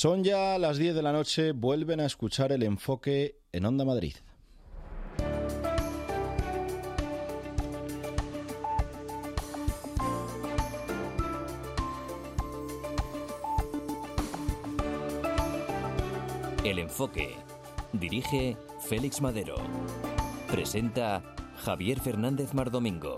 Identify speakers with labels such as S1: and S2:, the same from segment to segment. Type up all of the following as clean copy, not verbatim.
S1: Son ya las 10 de la noche, vuelven a escuchar El Enfoque en Onda Madrid.
S2: El Enfoque. Dirige Félix Madero. Presenta Javier Fernández Mardomingo.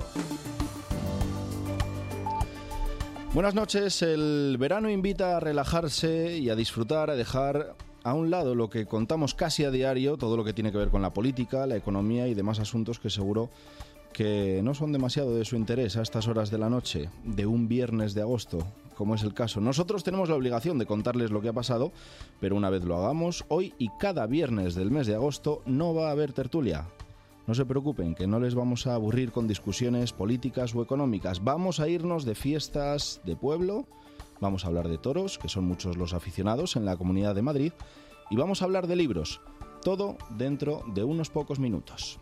S1: Buenas noches. El verano invita a relajarse y a disfrutar, a dejar a un lado lo que contamos casi a diario, todo lo que tiene que ver con la política, la economía y demás asuntos que seguro que no son demasiado de su interés a estas horas de la noche, de un viernes de agosto, como es el caso. Nosotros tenemos la obligación de contarles lo que ha pasado, pero una vez lo hagamos, hoy y cada viernes del mes de agosto no va a haber tertulia. No se preocupen, que no les vamos a aburrir con discusiones políticas o económicas. Vamos a irnos de fiestas de pueblo, vamos a hablar de toros, que son muchos los aficionados en la Comunidad de Madrid, y vamos a hablar de libros. Todo dentro de unos pocos minutos.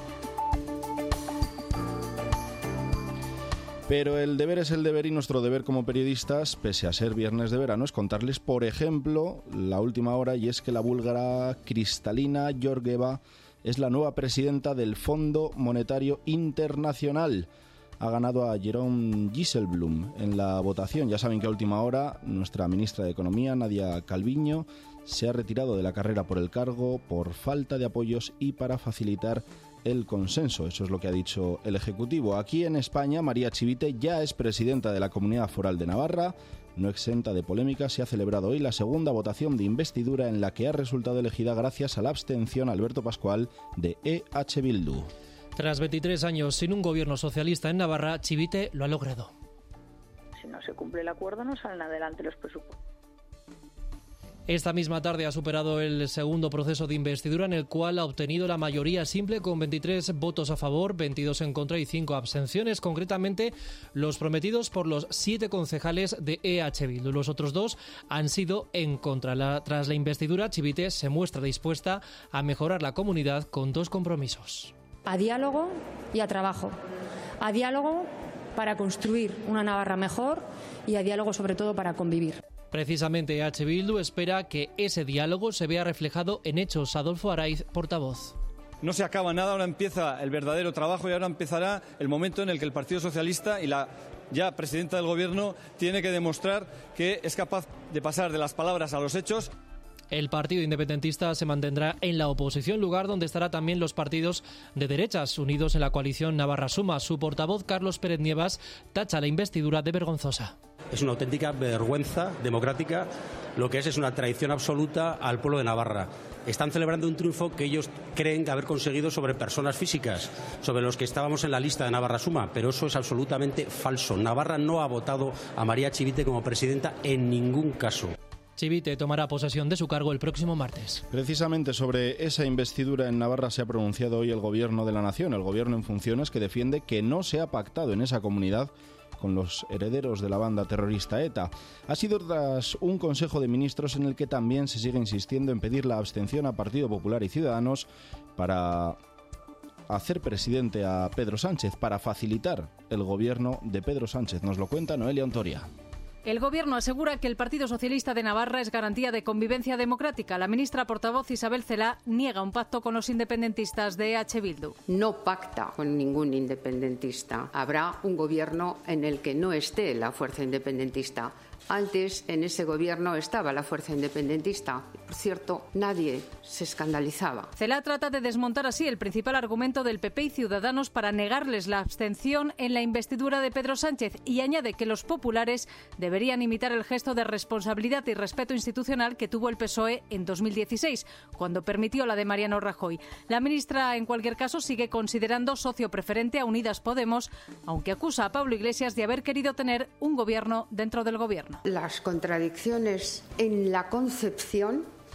S1: Pero el deber es el deber y nuestro deber como periodistas, pese a ser viernes de verano, es contarles, por ejemplo, la última hora, y es que la búlgara Kristalina Georgieva es la nueva presidenta del Fondo Monetario Internacional. Ha ganado a Jeroen Dijsselbloem en la votación. Ya saben que a última hora nuestra ministra de Economía, Nadia Calviño, se ha retirado de la carrera por el cargo por falta de apoyos y para facilitar el consenso. Eso es lo que ha dicho el Ejecutivo. Aquí en España, María Chivite ya es presidenta de la Comunidad Foral de Navarra. No exenta de polémica, se ha celebrado hoy la segunda votación de investidura en la que ha resultado elegida gracias a la abstención Alberto Pascual de EH Bildu.
S3: Tras 23 años sin un gobierno socialista en Navarra, Chivite lo ha logrado.
S4: Si no se cumple el acuerdo, no salen adelante los presupuestos.
S3: Esta misma tarde ha superado el segundo proceso de investidura en el cual ha obtenido la mayoría simple con 23 votos a favor, 22 en contra y 5 abstenciones, concretamente los prometidos por los 7 concejales de EH Bildu. Los otros 2 han sido en contra. Tras la investidura, Chivite se muestra dispuesta a mejorar la comunidad con 2 compromisos.
S5: A diálogo y a trabajo. A diálogo para construir una Navarra mejor y a diálogo sobre todo para convivir.
S3: Precisamente EH Bildu espera que ese diálogo se vea reflejado en hechos. Adolfo Araiz, portavoz.
S6: No se acaba nada, ahora empieza el verdadero trabajo y ahora empezará el momento en el que el Partido Socialista y la ya presidenta del Gobierno tiene que demostrar que es capaz de pasar de las palabras a los hechos.
S3: El Partido Independentista se mantendrá en la oposición, lugar donde estarán también los partidos de derechas unidos en la coalición Navarra Suma. Su portavoz, Carlos Pérez Nievas, tacha la investidura de vergonzosa.
S7: Es una auténtica vergüenza democrática, lo que es una traición absoluta al pueblo de Navarra. Están celebrando un triunfo que ellos creen haber conseguido sobre personas físicas, sobre los que estábamos en la lista de Navarra Suma, pero eso es absolutamente falso. Navarra no ha votado a María Chivite como presidenta en ningún caso.
S3: Chivite tomará posesión de su cargo el próximo martes.
S1: Precisamente sobre esa investidura en Navarra se ha pronunciado hoy el Gobierno de la Nación, el Gobierno en funciones, que defiende que no se ha pactado en esa comunidad con los herederos de la banda terrorista ETA. Ha sido tras un Consejo de Ministros en el que también se sigue insistiendo en pedir la abstención a Partido Popular y Ciudadanos para hacer presidente a Pedro Sánchez, para facilitar el gobierno de Pedro Sánchez. Nos lo cuenta Noelia Ontoria.
S8: El Gobierno asegura que el Partido Socialista de Navarra es garantía de convivencia democrática. La ministra portavoz Isabel Celaá niega un pacto con los independentistas de EH Bildu.
S9: No pacta con ningún independentista. Habrá un gobierno en el que no esté la fuerza independentista. Antes, en ese gobierno estaba la fuerza independentista. Por cierto, nadie se escandalizaba.
S8: Celaá trata de desmontar así el principal argumento del PP y Ciudadanos para negarles la abstención en la investidura de Pedro Sánchez y añade que los populares deberían imitar el gesto de responsabilidad y respeto institucional que tuvo el PSOE en 2016, cuando permitió la de Mariano Rajoy. La ministra, en cualquier caso, sigue considerando socio preferente a Unidas Podemos, aunque acusa a Pablo Iglesias de haber querido tener un gobierno dentro del gobierno.
S9: Las contradicciones en la concepción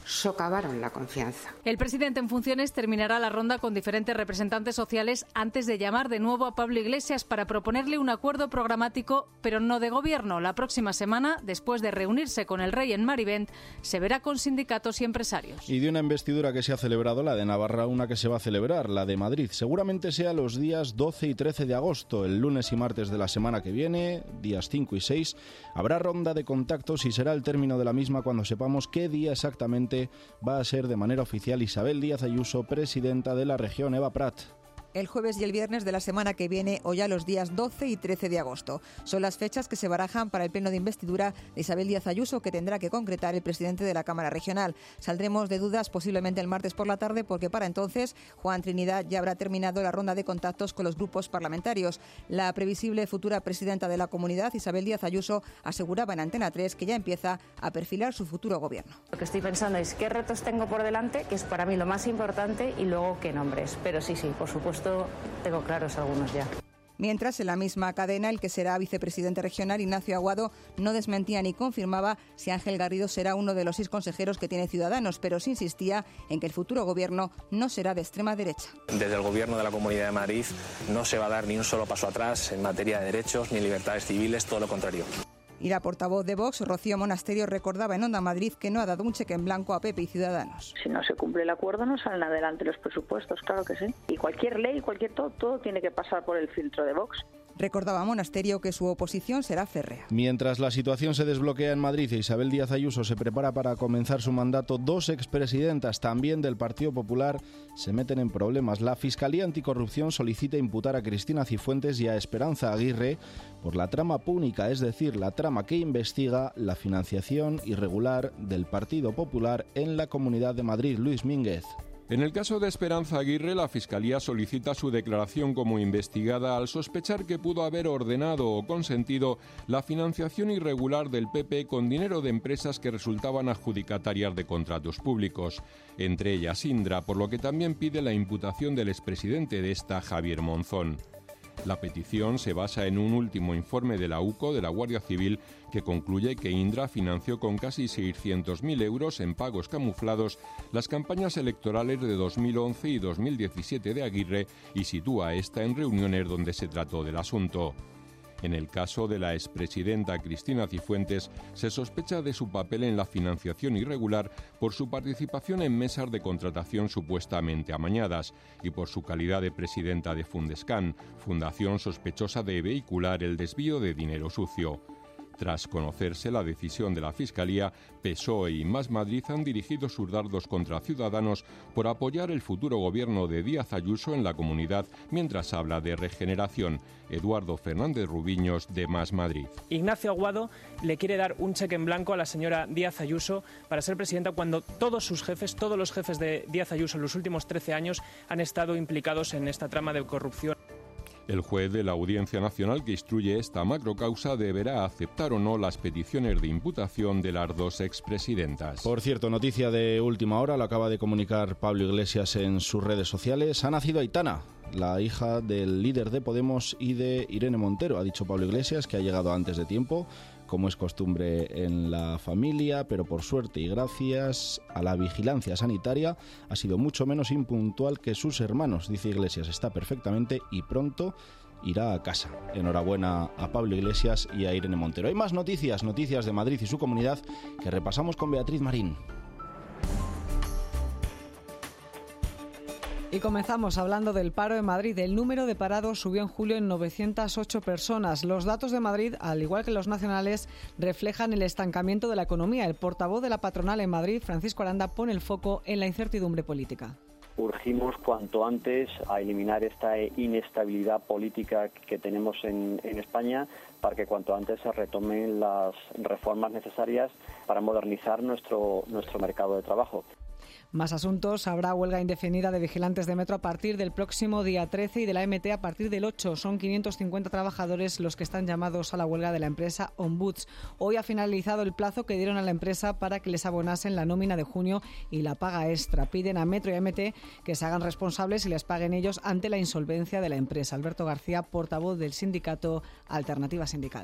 S9: socavaron la confianza.
S8: El presidente en funciones terminará la ronda con diferentes representantes sociales antes de llamar de nuevo a Pablo Iglesias para proponerle un acuerdo programático, pero no de gobierno. La próxima semana, después de reunirse con el rey en Marivent, se verá con sindicatos y empresarios.
S1: Y de una investidura que se ha celebrado, la de Navarra, una que se va a celebrar, la de Madrid. Seguramente sea los días 12 y 13 de agosto, el lunes y martes de la semana que viene, días 5 y 6. Habrá ronda de contactos y será el término de la misma cuando sepamos qué día exactamente va a ser de manera oficial Isabel Díaz Ayuso, presidenta de la región. Eva Prat.
S10: El jueves y el viernes de la semana que viene o ya los días 12 y 13 de agosto. Son las fechas que se barajan para el pleno de investidura de Isabel Díaz Ayuso, que tendrá que concretar el presidente de la Cámara Regional. Saldremos de dudas posiblemente el martes por la tarde, porque para entonces Juan Trinidad ya habrá terminado la ronda de contactos con los grupos parlamentarios. La previsible futura presidenta de la comunidad, Isabel Díaz Ayuso, aseguraba en Antena 3 que ya empieza a perfilar su futuro gobierno.
S11: Lo que estoy pensando es qué retos tengo por delante, que es para mí lo más importante, y luego qué nombres. Pero sí, por supuesto, tengo claros algunos ya.
S10: Mientras, en la misma cadena, el que será vicepresidente regional, Ignacio Aguado, no desmentía ni confirmaba si Ángel Garrido será uno de los 6 consejeros que tiene Ciudadanos, pero sí insistía en que el futuro gobierno no será de extrema derecha.
S12: Desde el Gobierno de la Comunidad de Madrid no se va a dar ni un solo paso atrás en materia de derechos ni libertades civiles, todo lo contrario.
S10: Y la portavoz de Vox, Rocío Monasterio, recordaba en Onda Madrid que no ha dado un cheque en blanco a PP y Ciudadanos.
S4: Si no se cumple el acuerdo, no salen adelante los presupuestos, claro que sí. Y cualquier ley, todo tiene que pasar por el filtro de Vox.
S10: Recordaba Monasterio que su oposición será férrea.
S1: Mientras la situación se desbloquea en Madrid e Isabel Díaz Ayuso se prepara para comenzar su mandato, 2 expresidentas también del Partido Popular se meten en problemas. La Fiscalía Anticorrupción solicita imputar a Cristina Cifuentes y a Esperanza Aguirre por la trama púnica, es decir, la trama que investiga la financiación irregular del Partido Popular en la Comunidad de Madrid. Luis Mínguez.
S13: En el caso de Esperanza Aguirre, la Fiscalía solicita su declaración como investigada al sospechar que pudo haber ordenado o consentido la financiación irregular del PP con dinero de empresas que resultaban adjudicatarias de contratos públicos, entre ellas Indra, por lo que también pide la imputación del expresidente de esta, Javier Monzón. La petición se basa en un último informe de la UCO, de la Guardia Civil, que concluye que Indra financió con casi 600.000 euros en pagos camuflados las campañas electorales de 2011 y 2017 de Aguirre y sitúa esta en reuniones donde se trató del asunto. En el caso de la expresidenta Cristina Cifuentes, se sospecha de su papel en la financiación irregular por su participación en mesas de contratación supuestamente amañadas y por su calidad de presidenta de Fundescan, fundación sospechosa de vehicular el desvío de dinero sucio. Tras conocerse la decisión de la Fiscalía, PSOE y Más Madrid han dirigido sus dardos contra Ciudadanos por apoyar el futuro gobierno de Díaz Ayuso en la comunidad mientras habla de regeneración. Eduardo Fernández Rubiños, de Más Madrid.
S14: Ignacio Aguado le quiere dar un cheque en blanco a la señora Díaz Ayuso para ser presidenta cuando todos los jefes de Díaz Ayuso en los últimos 13 años han estado implicados en esta trama de corrupción.
S13: El juez de la Audiencia Nacional que instruye esta macrocausa deberá aceptar o no las peticiones de imputación de las 2 expresidentas.
S1: Por cierto, noticia de última hora, lo acaba de comunicar Pablo Iglesias en sus redes sociales. Ha nacido Aitana, la hija del líder de Podemos y de Irene Montero. Ha dicho Pablo Iglesias que ha llegado antes de tiempo, como es costumbre en la familia, pero por suerte y gracias a la vigilancia sanitaria ha sido mucho menos impuntual que sus hermanos. Dice Iglesias, está perfectamente y pronto irá a casa. Enhorabuena a Pablo Iglesias y a Irene Montero. Hay más noticias de Madrid y su comunidad que repasamos con Beatriz Marín.
S15: Y comenzamos hablando del paro en Madrid. El número de parados subió en julio en 908 personas. Los datos de Madrid, al igual que los nacionales, reflejan el estancamiento de la economía. El portavoz de la patronal en Madrid, Francisco Aranda, pone el foco en la incertidumbre política.
S16: Urgimos cuanto antes a eliminar esta inestabilidad política que tenemos en España para que cuanto antes se retomen las reformas necesarias para modernizar nuestro mercado de trabajo.
S15: Más asuntos. Habrá huelga indefinida de vigilantes de metro a partir del próximo día 13 y de la MT a partir del 8. Son 550 trabajadores los que están llamados a la huelga de la empresa Ombuds. Hoy ha finalizado el plazo que dieron a la empresa para que les abonasen la nómina de junio y la paga extra. Piden a Metro y a MT que se hagan responsables y les paguen ellos ante la insolvencia de la empresa. Alberto García, portavoz del sindicato Alternativa Sindical.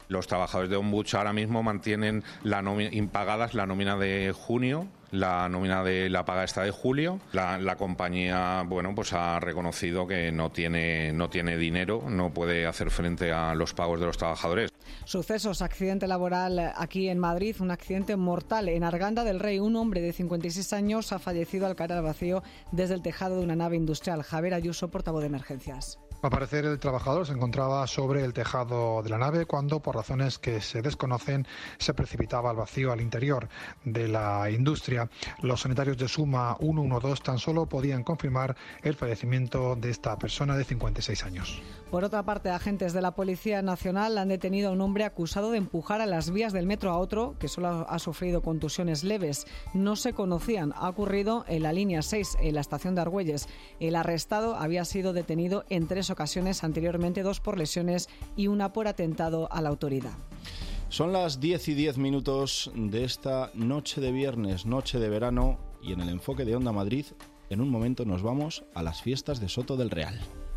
S17: Los trabajadores de Ombuds ahora mismo mantienen impagadas la nómina de junio, la nómina de la paga esta de julio. La compañía, bueno, pues ha reconocido que no tiene dinero, no puede hacer frente a los pagos de los trabajadores.
S15: Sucesos, accidente laboral aquí en Madrid, un accidente mortal en Arganda del Rey. Un hombre de 56 años ha fallecido al caer al vacío desde el tejado de una nave industrial. Javier Ayuso, portavoz de Emergencias.
S18: Al parecer, el trabajador se encontraba sobre el tejado de la nave cuando, por razones que se desconocen, se precipitaba al vacío al interior de la industria. Los sanitarios de Suma 112 tan solo podían confirmar el fallecimiento de esta persona de 56 años.
S15: Por otra parte, agentes de la Policía Nacional han detenido a un hombre acusado de empujar a las vías del metro a otro que solo ha sufrido contusiones leves. No se conocían. Ha ocurrido en la línea 6, en la estación de Argüelles. El arrestado había sido detenido en 3 ocasiones anteriormente, 2 por lesiones y 1 por atentado a la autoridad.
S1: Son las 10:10 de esta noche de viernes, noche de verano, y en el enfoque de Onda Madrid, en un momento nos vamos a las fiestas de Soto del Real.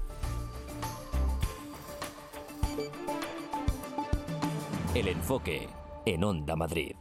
S2: El enfoque en Onda Madrid.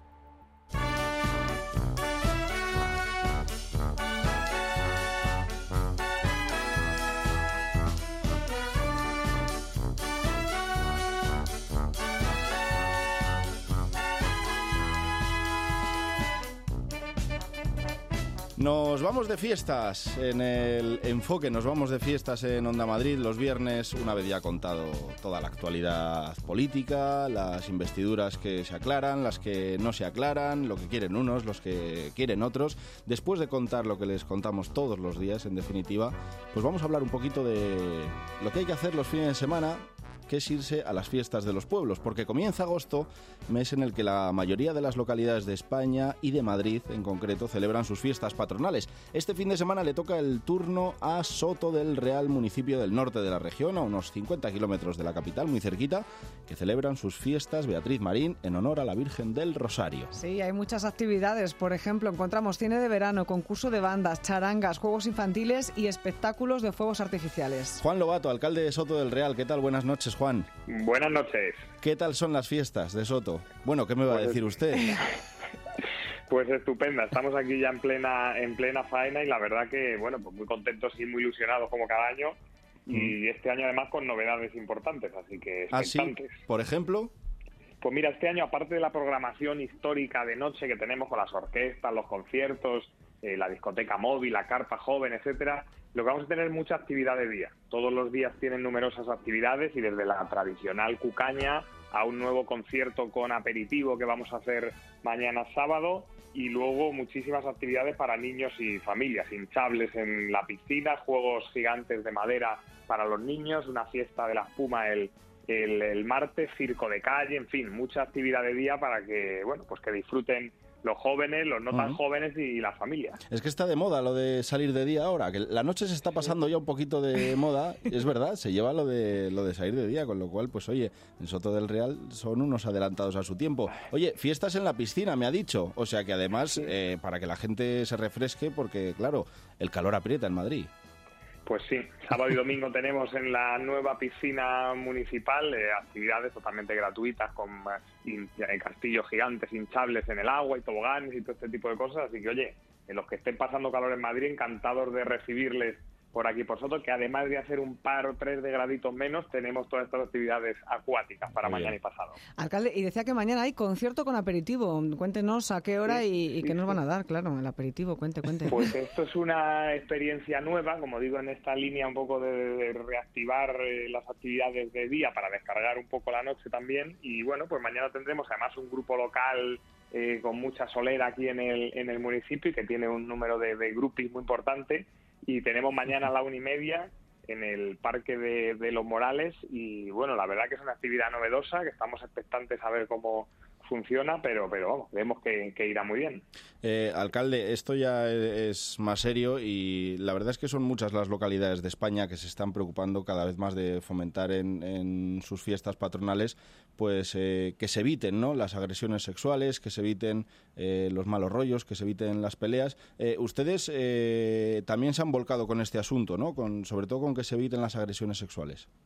S1: Nos vamos de fiestas en el enfoque, nos vamos de fiestas en Onda Madrid los viernes, una vez ya contado toda la actualidad política, las investiduras que se aclaran, las que no se aclaran, lo que quieren unos, los que quieren otros. Después de contar lo que les contamos todos los días, en definitiva, pues vamos a hablar un poquito de lo que hay que hacer los fines de semana, que es irse a las fiestas de los pueblos, porque comienza agosto, mes en el que la mayoría de las localidades de España y de Madrid en concreto celebran sus fiestas patronales. Este fin de semana le toca el turno a Soto del Real, municipio del norte de la región, a unos 50 kilómetros de la capital, muy cerquita, que celebran sus fiestas Beatriz Marín en honor a la Virgen del Rosario.
S15: Sí, hay muchas actividades. Por ejemplo, encontramos cine de verano, concurso de bandas, charangas, juegos infantiles y espectáculos de fuegos artificiales.
S1: Juan Lobato, alcalde de Soto del Real, ¿qué tal? Buenas noches, Juan.
S19: Buenas noches.
S1: ¿Qué tal son las fiestas de Soto? Bueno, ¿qué me va a decir usted?
S19: Pues estupenda, estamos aquí ya en plena faena y la verdad que, bueno, pues muy contentos y muy ilusionados como cada año y este año además con novedades importantes, así que expectantes.
S1: ¿Ah, sí? ¿Por ejemplo?
S19: Pues mira, este año, aparte de la programación histórica de noche que tenemos con las orquestas, los conciertos, la discoteca móvil, la carpa joven, etcétera, lo que vamos a tener es mucha actividad de día. Todos los días tienen numerosas actividades y desde la tradicional cucaña a un nuevo concierto con aperitivo que vamos a hacer mañana sábado y luego muchísimas actividades para niños y familias, hinchables en la piscina, juegos gigantes de madera para los niños, una fiesta de la espuma el martes, circo de calle, en fin, mucha actividad de día para que, bueno, pues que disfruten los jóvenes, los no tan jóvenes y las familias.
S1: Es que está de moda lo de salir de día ahora, que la noche se está pasando ya un poquito de moda, es verdad, se lleva lo de salir de día, con lo cual, pues oye, en Soto del Real son unos adelantados a su tiempo. Oye, fiestas en la piscina, me ha dicho, o sea que además, para que la gente se refresque, porque claro, el calor aprieta en Madrid.
S19: Pues sí, sábado y domingo tenemos en la nueva piscina municipal actividades totalmente gratuitas con castillos gigantes hinchables en el agua y toboganes y todo este tipo de cosas. Así que, oye, los que estén pasando calor en Madrid, encantados de recibirles por aquí por Soto, que además de hacer un par o 3 de graditos menos, tenemos todas estas actividades acuáticas para mañana y pasado.
S15: Alcalde, y decía que mañana hay concierto con aperitivo. Cuéntenos a qué hora y qué nos van a dar, claro, el aperitivo, cuente.
S19: Pues esto es una experiencia nueva, como digo, en esta línea un poco de reactivar las actividades de día para descargar un poco la noche también. Y bueno, pues mañana tendremos además un grupo local con mucha solera aquí en el municipio y que tiene un número de grupis muy importante. Y tenemos mañana a la 1:30 en el Parque de Los Morales y bueno, la verdad que es una actividad novedosa, que estamos expectantes a ver cómo funciona, pero vamos, vemos que irá muy bien.
S1: Alcalde, esto ya es más serio y la verdad es que son muchas las localidades de España que se están preocupando cada vez más de fomentar en sus fiestas patronales pues que se eviten, ¿no?, las agresiones sexuales, que se eviten los malos rollos, que se eviten las peleas. Ustedes también se han volcado con este asunto, ¿no?, sobre todo con que se eviten las agresiones sexuales.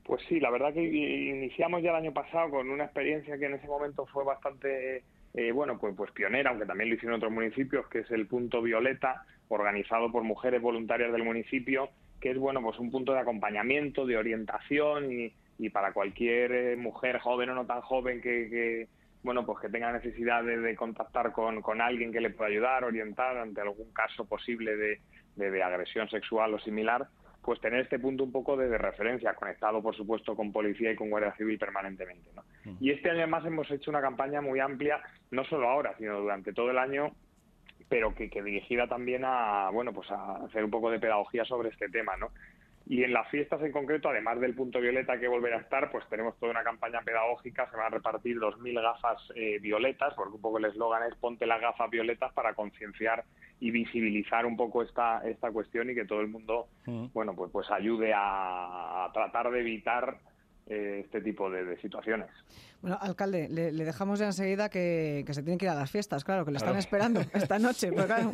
S19: Pues sí, la verdad que iniciamos ya el año pasado con una experiencia que en ese momento fue bastante, pues pionera, aunque también lo hicieron otros municipios, que es el Punto Violeta, organizado por mujeres voluntarias del municipio, que es, pues un punto de acompañamiento, de orientación y para cualquier mujer joven o no tan joven que tenga necesidad de contactar con alguien que le pueda ayudar, orientar ante algún caso posible de agresión sexual o similar, pues tener este punto un poco de referencia, conectado por supuesto con policía y con Guardia Civil permanentemente, ¿no? Y este año además hemos hecho una campaña muy amplia, no solo ahora, sino durante todo el año, pero que dirigida también a hacer un poco de pedagogía sobre este tema, ¿no? Y en las fiestas en concreto, además del Punto Violeta que volverá a estar, pues tenemos toda una campaña pedagógica. Se van a repartir 2.000 gafas violetas, porque un poco el eslogan es ponte las gafas violetas, para concienciar y visibilizar un poco esta cuestión y que todo el mundo pues ayude a tratar de evitar este tipo de situaciones.
S15: Bueno, alcalde, le dejamos ya enseguida que se tiene que ir a las fiestas, claro, que le están esperando esta noche. Pues claro.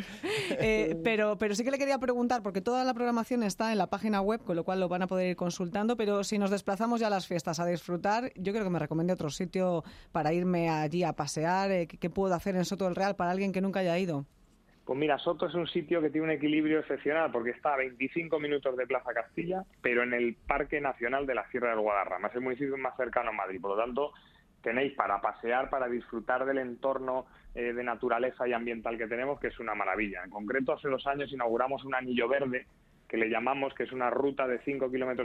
S15: Pero sí que le quería preguntar, porque toda la programación está en la página web, con lo cual lo van a poder ir consultando, pero si nos desplazamos ya a las fiestas a disfrutar, yo creo que me recomiende otro sitio para irme allí a pasear. ¿Qué puedo hacer en Soto del Real para alguien que nunca haya ido?
S19: Pues mira, Soto es un sitio que tiene un equilibrio excepcional porque está a 25 minutos de Plaza Castilla, pero en el Parque Nacional de la Sierra del Guadarrama. Es el municipio más cercano a Madrid, por lo tanto tenéis para pasear, para disfrutar del entorno de naturaleza y ambiental que tenemos, que es una maravilla. En concreto, hace 2 años inauguramos un anillo verde, que le llamamos, que es una ruta de 5,5 kilómetros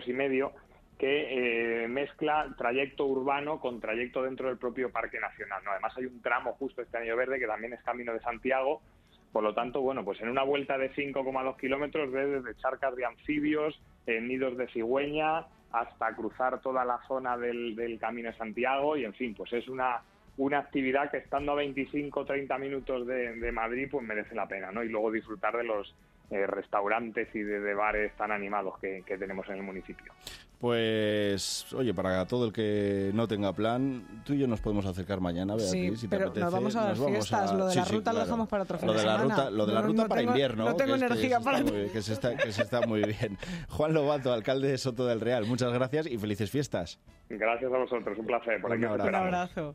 S19: que mezcla trayecto urbano con trayecto dentro del propio Parque Nacional, ¿no? Además hay un tramo justo este anillo verde que también es Camino de Santiago. Por lo tanto, pues en una vuelta de 5,2 kilómetros ves desde charcas de anfibios, nidos de cigüeña, hasta cruzar toda la zona del Camino de Santiago y, en fin, pues es una actividad que estando a 25-30 minutos de Madrid, pues merece la pena, ¿no? Y luego disfrutar de los restaurantes y de bares tan animados que tenemos en el municipio.
S1: Pues, oye, para todo el que no tenga plan, tú y yo nos podemos acercar mañana, Beatriz,
S15: sí,
S1: si te
S15: pero
S1: apetece.
S15: nos vamos a las fiestas, lo de la ruta
S1: claro.
S15: lo dejamos para otro fin de semana.
S1: Lo de la ruta para invierno.
S15: No tengo energía para ti.
S1: Que se está muy bien. Juan Lobato, alcalde de Soto del Real, muchas gracias y felices fiestas.
S19: Gracias a vosotros, un placer. Por aquí
S15: Un abrazo.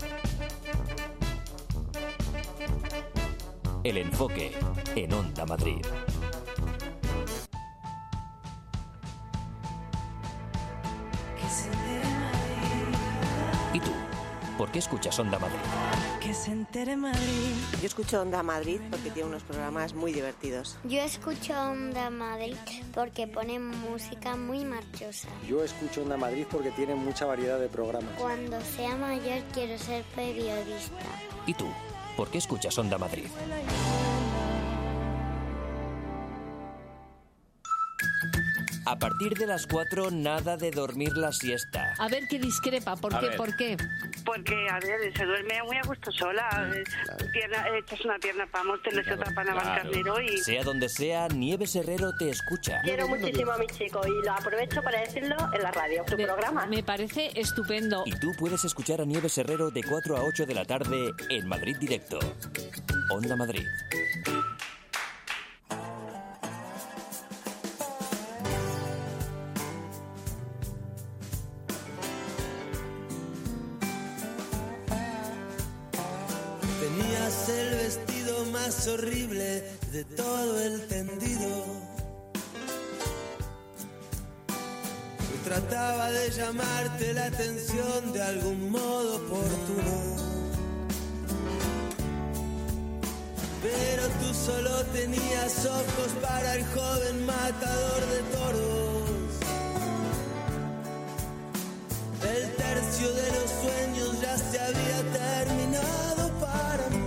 S2: El Enfoque, en Onda Madrid. ¿Y tú? ¿Por qué escuchas Onda Madrid?
S20: Que se entere Madrid. Yo escucho Onda Madrid porque tiene unos programas muy divertidos.
S21: Yo escucho Onda Madrid porque pone música muy marchosa.
S22: Yo escucho Onda Madrid porque tiene mucha variedad de programas.
S21: Cuando sea mayor quiero ser periodista.
S2: ¿Y tú? ¿Por qué escuchas Onda Madrid? A partir de las 4, nada de dormir la siesta.
S8: A ver qué discrepa, ¿por qué?
S23: Porque, a ver, se duerme muy a gusto sola. Echas una pierna para Móstoles y otra para Navalcarnero y...
S2: Sea donde sea, Nieves Herrero te escucha.
S24: Quiero muchísimo a mi chico y lo aprovecho para decirlo en la radio, su programa.
S8: Me parece estupendo.
S2: Y tú puedes escuchar a Nieves Herrero de 4 a 8 de la tarde en Madrid Directo. Onda Madrid.
S25: Tenías el vestido más horrible de todo el tendido. Y trataba de llamarte la atención de algún modo oportuno. Pero tú solo tenías ojos para el joven matador de toros. El tercio de los sueños ya se había terminado para mí.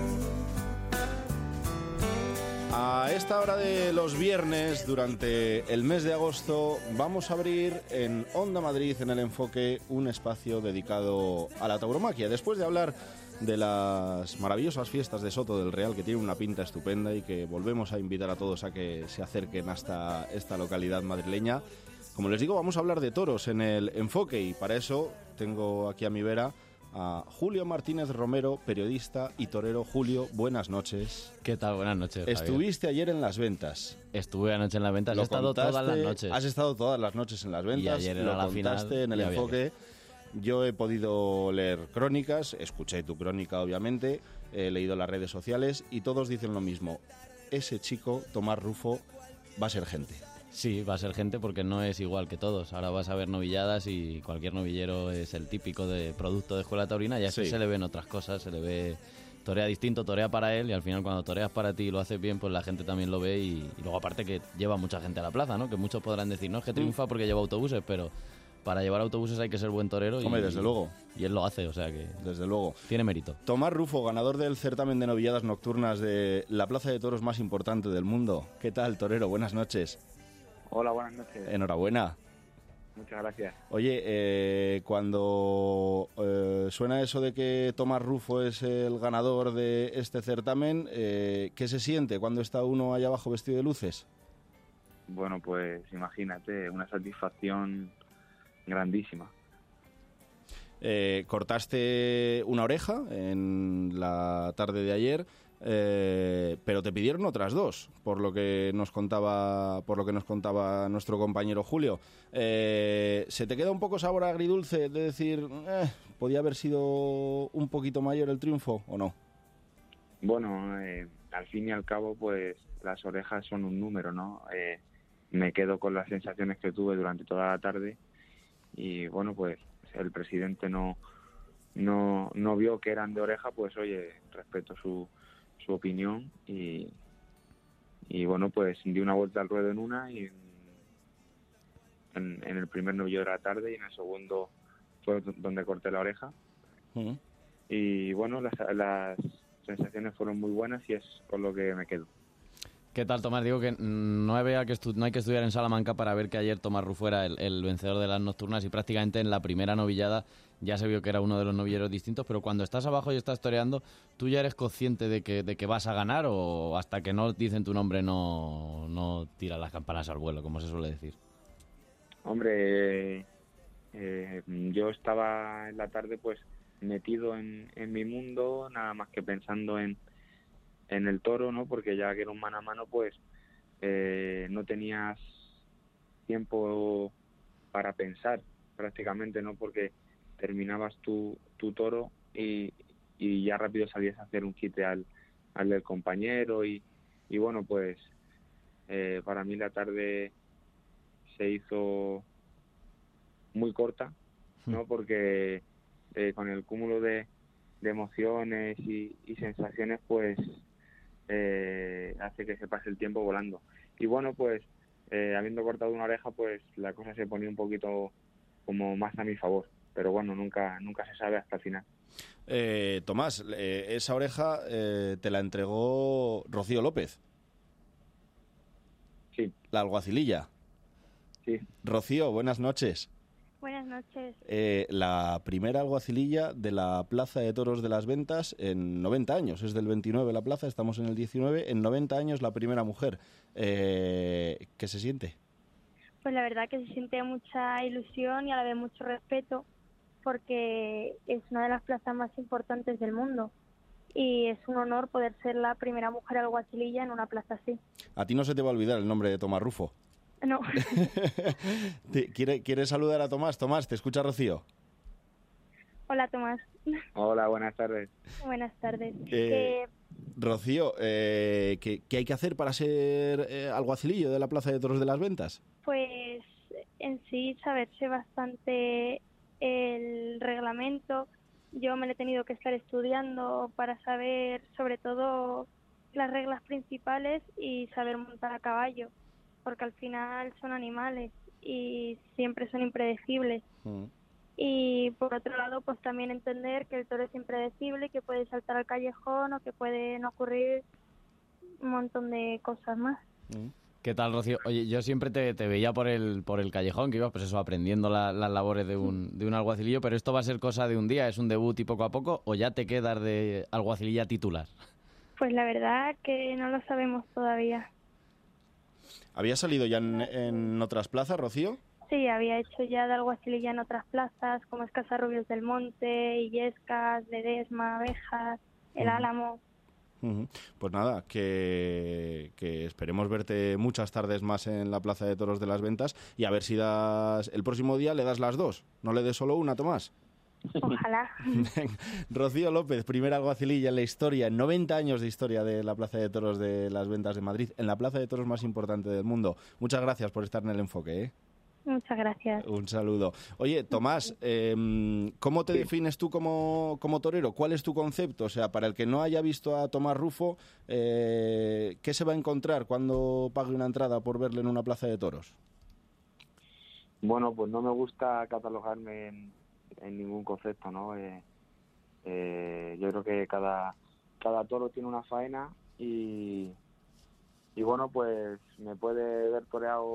S1: A esta hora de los viernes, durante el mes de agosto, vamos a abrir en Onda Madrid, en El Enfoque, un espacio dedicado a la tauromaquia. Después de hablar de las maravillosas fiestas de Soto del Real, que tienen una pinta estupenda y que volvemos a invitar a todos a que se acerquen hasta esta localidad madrileña, como les digo, vamos a hablar de toros en El Enfoque y para eso tengo aquí a mi vera a Julio Martínez Romero, periodista y torero. Julio, buenas noches.
S3: ¿Qué tal? Buenas noches, Javier.
S1: Estuviste ayer en las ventas.
S3: Estuve anoche en las ventas, he estado todas las noches.
S1: Has estado todas las noches en las ventas,
S3: y ayer era
S1: lo
S3: la
S1: contaste
S3: final,
S1: en el enfoque. Yo he podido leer crónicas, escuché tu crónica obviamente, he leído las redes sociales y todos dicen lo mismo. Ese chico, Tomás Rufo, va a ser gente.
S3: Sí, va a ser gente porque no es igual que todos. Ahora vas a ver novilladas y cualquier novillero es el típico de producto de escuela taurina. Ya sí. Se le ven otras cosas, se le ve... Torea distinto, torea para él y al final cuando toreas para ti y lo haces bien, pues la gente también lo ve y luego aparte que lleva mucha gente a la plaza, ¿no? Que muchos podrán decir, no, es que triunfa porque lleva autobuses, pero para llevar autobuses hay que ser buen torero.
S1: Hombre, desde luego.
S3: Y él lo hace, o sea que...
S1: Desde luego.
S3: Tiene mérito.
S1: Tomás Rufo, ganador del certamen de novilladas nocturnas de la plaza de toros más importante del mundo. ¿Qué tal, torero? Buenas noches.
S5: Hola, buenas noches.
S1: Enhorabuena.
S5: Muchas gracias.
S1: Oye, cuando suena eso de que Tomás Rufo es el ganador de este certamen, ¿qué se siente cuando está uno allá abajo vestido de luces?
S5: Bueno, pues imagínate, una satisfacción grandísima.
S1: Cortaste una oreja en la tarde de ayer, pero te pidieron otras dos, por lo que nos contaba nuestro compañero Julio. ¿Se te queda un poco sabor agridulce de decir, podía haber sido un poquito mayor el triunfo o no?
S5: Bueno, al fin y al cabo, pues las orejas son un número, ¿no? Me quedo con las sensaciones que tuve durante toda la tarde y bueno, pues el presidente no vio que eran de oreja, pues oye, respeto su opinión y bueno, pues di una vuelta al ruedo en una y en el primer novillo de la tarde y en el segundo fue donde corté la oreja. Y bueno, las sensaciones fueron muy buenas y es con lo que me quedo.
S3: ¿Qué tal, Tomás? Digo que no hay que estudiar en Salamanca para ver que ayer Tomás Rufo era el vencedor de las nocturnas y prácticamente en la primera novillada ya se vio que era uno de los novilleros distintos, pero cuando estás abajo y estás toreando, ¿tú ya eres consciente de que vas a ganar o hasta que no dicen tu nombre no tiras las campanas al vuelo, como se suele decir?
S5: Hombre, yo estaba en la tarde pues metido en mi mundo, nada más que pensando en el toro, ¿no? Porque ya que era un mano a mano, pues no tenías tiempo para pensar prácticamente, ¿no? Porque terminabas tu toro y ya rápido salías a hacer un quite al del compañero y bueno, pues para mí la tarde se hizo muy corta, ¿no? Porque con el cúmulo de emociones y sensaciones, pues hace que se pase el tiempo volando. Y bueno, pues habiendo cortado una oreja, pues la cosa se ponía un poquito como más a mi favor. Pero bueno, nunca se sabe hasta el final.
S1: Tomás, esa oreja te la entregó Rocío López.
S5: Sí.
S1: La alguacililla.
S5: Sí.
S1: Rocío, buenas noches.
S21: Buenas noches.
S1: La primera alguacililla de la Plaza de Toros de las Ventas en 90 años. Es del 29 la plaza, estamos en el 19. En 90 años la primera mujer. ¿Qué se siente?
S21: Pues la verdad que se siente mucha ilusión y a la vez mucho respeto, porque es una de las plazas más importantes del mundo. Y es un honor poder ser la primera mujer alguacililla en una plaza así.
S1: A ti no se te va a olvidar el nombre de Tomás Rufo.
S21: No.
S1: ¿Quieres saludar a Tomás? Tomás, ¿te escucha Rocío?
S21: Hola, Tomás.
S5: Hola, buenas tardes.
S21: Buenas tardes.
S1: Rocío, ¿qué hay que hacer para ser alguacilillo de la Plaza de Toros de las Ventas?
S21: Pues en sí saberse bastante el reglamento. Yo me lo he tenido que estar estudiando para saber sobre todo las reglas principales y saber montar a caballo, porque al final son animales y siempre son impredecibles. Y por otro lado, pues también entender que el toro es impredecible, que puede saltar al callejón o que pueden ocurrir un montón de cosas más.
S3: ¿Qué tal, Rocío? Oye, yo siempre te veía por el callejón, que ibas pues eso, aprendiendo las labores de un alguacilillo, pero esto va a ser cosa de un día, ¿es un debut y poco a poco o ya te quedas de alguacililla titular?
S21: Pues la verdad que no lo sabemos todavía.
S1: ¿Había salido ya en otras plazas, Rocío?
S21: Sí, había hecho ya de alguacililla en otras plazas, como es Casarrubios del Monte, Illescas, Ledesma, Abejas, El Álamo.
S1: Pues nada, que esperemos verte muchas tardes más en la Plaza de Toros de las Ventas y a ver si el próximo día le das las dos, no le des solo una, Tomás.
S21: Ojalá.
S1: Rocío López, primera alguacililla en la historia, 90 años de historia de la Plaza de Toros de las Ventas de Madrid, en la Plaza de Toros más importante del mundo. Muchas gracias por estar en el enfoque, ¿eh?
S21: Muchas gracias.
S1: Un saludo. Oye, Tomás, ¿cómo te defines tú como torero? ¿Cuál es tu concepto? O sea, para el que no haya visto a Tomás Rufo, ¿qué se va a encontrar cuando pague una entrada por verle en una plaza de toros?
S5: Bueno, pues no me gusta catalogarme en ningún concepto, ¿no? Yo creo que cada toro tiene una faena y bueno, pues me puede ver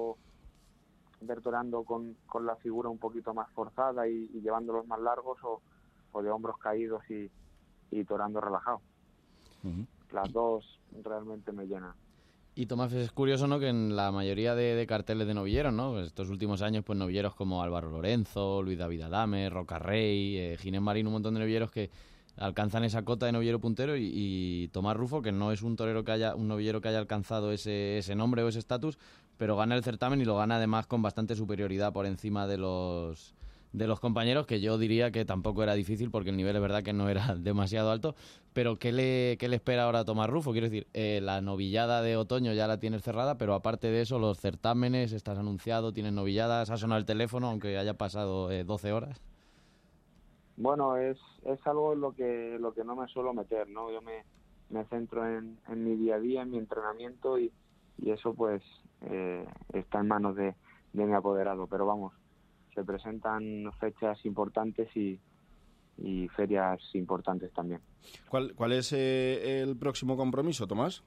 S5: toreando con la figura un poquito más forzada y llevándolos más largos o de hombros caídos y torando relajado. Las dos realmente me llenan.
S3: Y Tomás, es curioso, ¿no?, que en la mayoría de carteles de novilleros, ¿no?, estos últimos años, pues novilleros como Álvaro Lorenzo, Luis David Adame, Roca Rey, Ginés Marín, un montón de novilleros que alcanzan esa cota de novillero puntero y Tomás Rufo, que no es un novillero que haya alcanzado ese nombre o ese estatus, pero gana el certamen y lo gana además con bastante superioridad por encima de los compañeros, que yo diría que tampoco era difícil porque el nivel es verdad que no era demasiado alto. Pero ¿qué le espera ahora a Tomás Rufo? Quiero decir, la novillada de otoño ya la tienes cerrada, pero aparte de eso, los certámenes, estás anunciado, tienes novilladas, ha sonado el teléfono, aunque haya pasado 12 horas.
S5: Bueno, es algo en lo que no me suelo meter, ¿no? Yo me centro en mi día a día, en mi entrenamiento y eso pues está en manos de mi apoderado. Pero vamos, se presentan fechas importantes y ferias importantes también.
S1: ¿Cuál es el próximo compromiso, Tomás?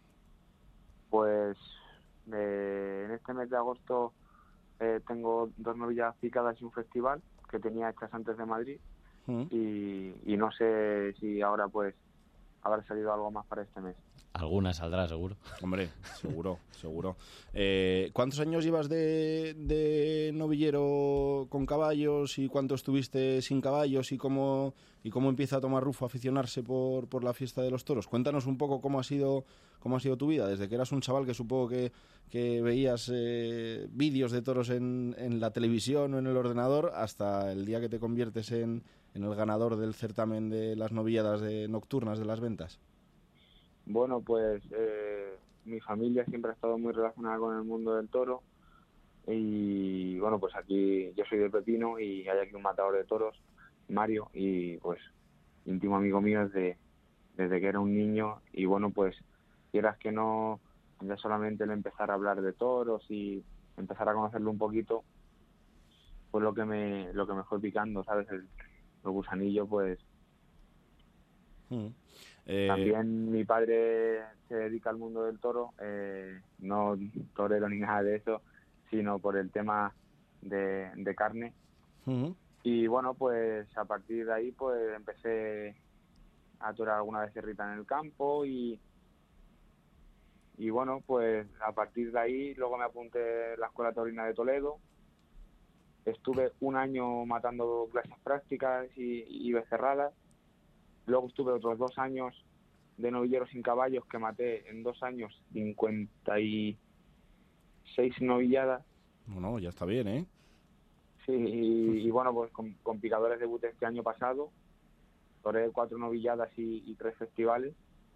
S5: Pues en este mes de agosto tengo 2 novilladas picadas y un festival que tenía hechas antes de Madrid. Y no sé si ahora pues habrá salido algo más para este mes.
S3: Alguna saldrá, seguro.
S1: Hombre, seguro. ¿Cuántos años llevas de novillero con caballos y cuánto estuviste sin caballos y cómo empieza Tomás Rufo a aficionarse por la fiesta de los toros? Cuéntanos un poco cómo ha sido tu vida, desde que eras un chaval que supongo que veías vídeos de toros en la televisión o en el ordenador hasta el día que te conviertes en el ganador del certamen de las novilladas nocturnas de las Ventas.
S5: Bueno, pues mi familia siempre ha estado muy relacionada con el mundo del toro y bueno, pues aquí yo soy de Pepino y hay aquí un matador de toros, Mario, y pues íntimo amigo mío desde que era un niño y bueno, pues quieras que no, ya solamente el empezar a hablar de toros y empezar a conocerlo un poquito, pues lo que me fue picando, ¿sabes? El gusanillo, pues... También mi padre se dedica al mundo del toro, no torero ni nada de eso, sino por el tema de carne. Y bueno, pues a partir de ahí pues empecé a torear alguna becerrita en el campo y bueno, pues a partir de ahí luego me apunté a la Escuela Taurina de Toledo. Estuve un año matando clases prácticas y becerradas. Luego estuve otros 2 años de novilleros sin caballos que maté en 2 años 56 novilladas.
S1: Bueno, ya está bien, ¿eh?
S5: Sí, y bueno, pues con picadores debuté este año pasado. Toreé 4 novilladas y 3 festivales.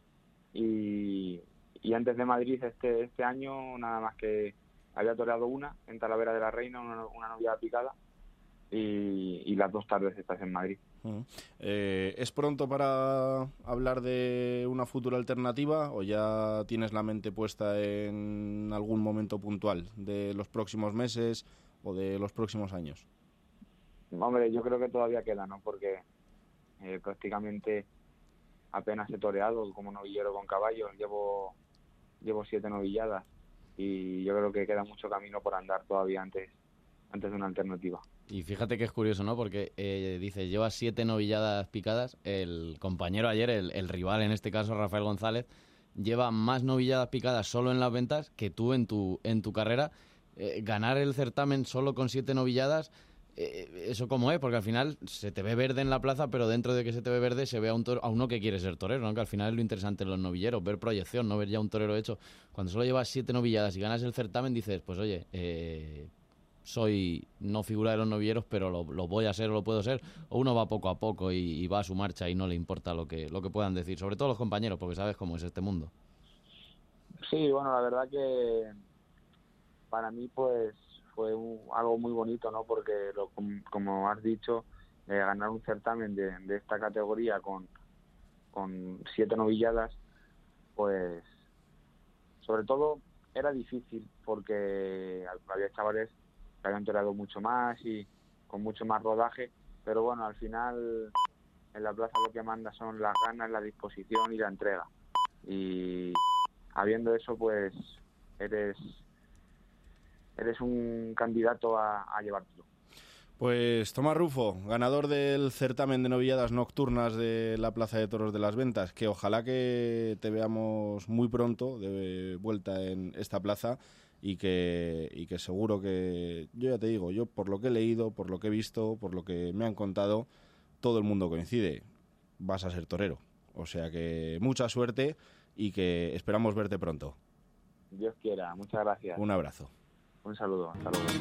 S5: Y antes de Madrid este año nada más que había toreado una en Talavera de la Reina, una novillada picada. Y las 2 tardes estás en Madrid.
S1: ¿Es pronto para hablar de una futura alternativa o ya tienes la mente puesta en algún momento puntual de los próximos meses o de los próximos años?
S5: Hombre, yo creo que todavía queda, ¿no? Porque prácticamente apenas he toreado como novillero con caballos. Llevo 7 novilladas y yo creo que queda mucho camino por andar todavía antes de una alternativa.
S3: Y fíjate que es curioso, ¿no? Porque dice, llevas 7 novilladas picadas. El compañero ayer, el rival en este caso, Rafael González, lleva más novilladas picadas solo en las Ventas que tú en tu carrera. ganar el certamen solo con 7 novilladas, ¿eso cómo es? Porque al final se te ve verde en la plaza, pero dentro de que se te ve verde se ve a uno que quiere ser torero, ¿no? Que al final es lo interesante en los novilleros, ver proyección, no ver ya un torero hecho. Cuando solo llevas 7 novilladas y ganas el certamen, dices, pues oye, soy no figura de los novilleros, pero lo voy a ser o lo puedo ser. O uno va poco a poco y va a su marcha y no le importa lo que puedan decir, sobre todo los compañeros, porque sabes cómo es este mundo.
S5: Sí, bueno, la verdad que para mí pues fue algo muy bonito, ¿no? Porque como has dicho, ganar un certamen de esta categoría con 7 novilladas, pues sobre todo era difícil porque había chavales que habían toreado mucho más y con mucho más rodaje, pero bueno, al final en la plaza lo que manda son las ganas, la disposición y la entrega, y habiendo eso pues eres un candidato a llevártelo.
S1: Pues Tomás Rufo, ganador del certamen de novilladas nocturnas de la Plaza de Toros de las Ventas, que ojalá que te veamos muy pronto de vuelta en esta plaza y que seguro que, yo ya te digo, yo por lo que he leído, por lo que he visto, por lo que me han contado, todo el mundo coincide, vas a ser torero. O sea que mucha suerte y que esperamos verte pronto.
S5: Dios quiera, muchas gracias.
S1: Un abrazo.
S5: Un saludo, hasta luego.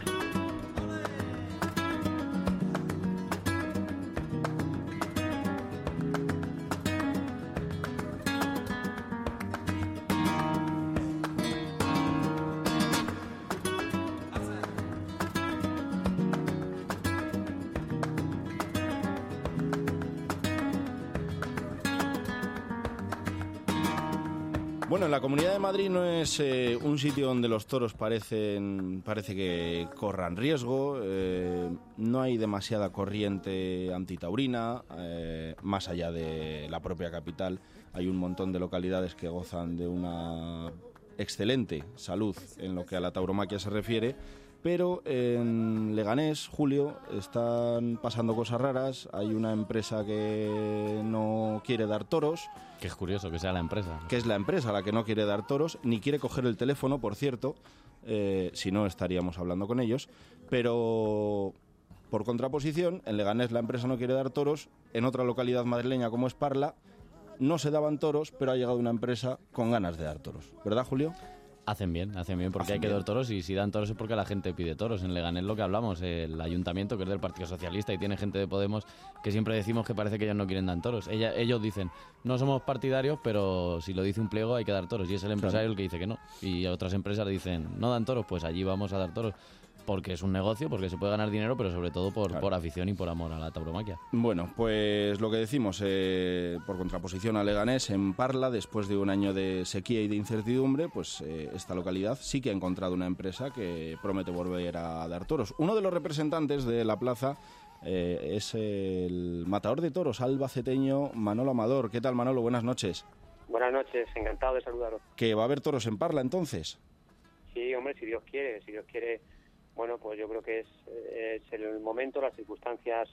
S1: Bueno, la Comunidad de Madrid no es un sitio donde los toros parece que corran riesgo, no hay demasiada corriente antitaurina, más allá de la propia capital hay un montón de localidades que gozan de una excelente salud en lo que a la tauromaquia se refiere, pero en Leganés, Julio, están pasando cosas raras. Hay una empresa que no quiere dar toros.
S3: Que es curioso que sea la empresa.
S1: Que es la empresa la que no quiere dar toros, ni quiere coger el teléfono, por cierto, si no estaríamos hablando con ellos. Pero, por contraposición, en Leganés la empresa no quiere dar toros, en otra localidad madrileña como es Parla, no se daban toros, pero ha llegado una empresa con ganas de dar toros. ¿Verdad, Julio?
S3: Hacen bien, porque hay que dar toros, y si dan toros es porque la gente pide toros. En Leganés lo que hablamos, el ayuntamiento, que es del Partido Socialista y tiene gente de Podemos, que siempre decimos que parece que ellos no quieren dar toros. Ellos dicen, no somos partidarios, pero si lo dice un pliego hay que dar toros, y es el empresario el que dice que no. Y otras empresas le dicen, no dan toros, pues allí vamos a dar toros. Porque es un negocio, porque se puede ganar dinero, pero sobre todo por afición y por amor a la tauromaquia.
S1: Bueno, pues lo que decimos, por contraposición a Leganés, en Parla, después de un año de sequía y de incertidumbre, pues esta localidad sí que ha encontrado una empresa que promete volver a dar toros. Uno de los representantes de la plaza es el matador de toros albaceteño Manolo Amador. ¿Qué tal, Manolo? Buenas noches.
S6: Buenas noches, encantado de saludaros.
S1: ¿Que va a haber toros en Parla, entonces?
S6: Sí, hombre, si Dios quiere. Bueno, pues yo creo que es el momento, las circunstancias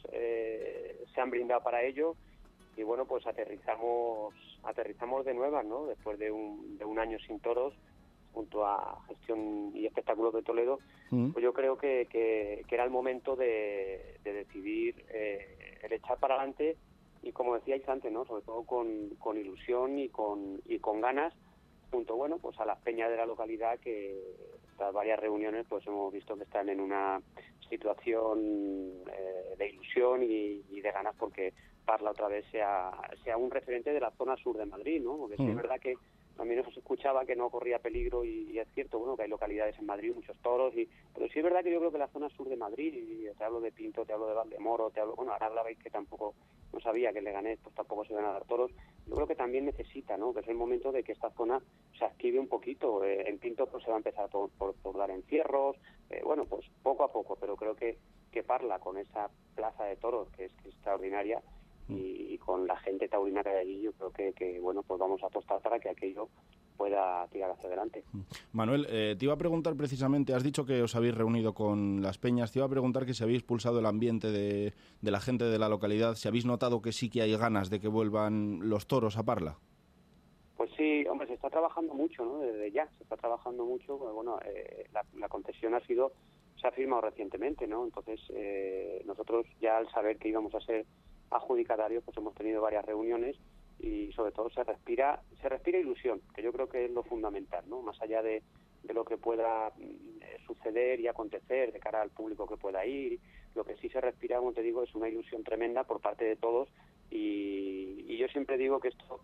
S6: se han brindado para ello, y bueno, pues aterrizamos de nuevas, ¿no? Después de un año sin toros, junto a Gestión y Espectáculos de Toledo, pues yo creo que era el momento de decidir el echar para adelante, y como decíais antes, ¿no? Sobre todo con ilusión y con ganas, junto, bueno, pues a las peñas de la localidad, que tras varias reuniones pues hemos visto que están en una situación de ilusión y de ganas porque Parla otra vez sea un referente de la zona sur de Madrid, ¿no? Porque sí es verdad que también nos escuchaba que no corría peligro, y es cierto, bueno, que hay localidades en Madrid, muchos toros, pero sí es verdad que yo creo que la zona sur de Madrid, y te hablo de Pinto, te hablo de Valdemoro, bueno, ahora hablabais que tampoco, no sabía que en Leganés pues tampoco se van a dar toros. Yo creo que también necesita, ¿no? Que es el momento de que esta zona se active un poquito. En Pinto pues se va a empezar por dar encierros, bueno, pues poco a poco, pero creo que Parla, con esa plaza de toros que es extraordinaria, y con la gente taurina que hay allí, yo creo que bueno, pues vamos a apostar para que aquello pueda tirar hacia adelante.
S1: Manuel, te iba a preguntar precisamente, has dicho que os habéis reunido con las peñas, te iba a preguntar que si habéis pulsado el ambiente de la gente de la localidad, si habéis notado que sí que hay ganas de que vuelvan los toros a Parla.
S6: Pues sí, hombre, se está trabajando mucho, ¿no? Desde ya se está trabajando mucho. Bueno, la concesión se ha firmado recientemente, ¿no? Entonces, nosotros ya al saber que íbamos a ser adjudicatarios, pues hemos tenido varias reuniones y sobre todo se respira ilusión, que yo creo que es lo fundamental, ¿no? Más allá de lo que pueda suceder y acontecer de cara al público que pueda ir, lo que sí se respira, como te digo, es una ilusión tremenda por parte de todos y yo siempre digo que esto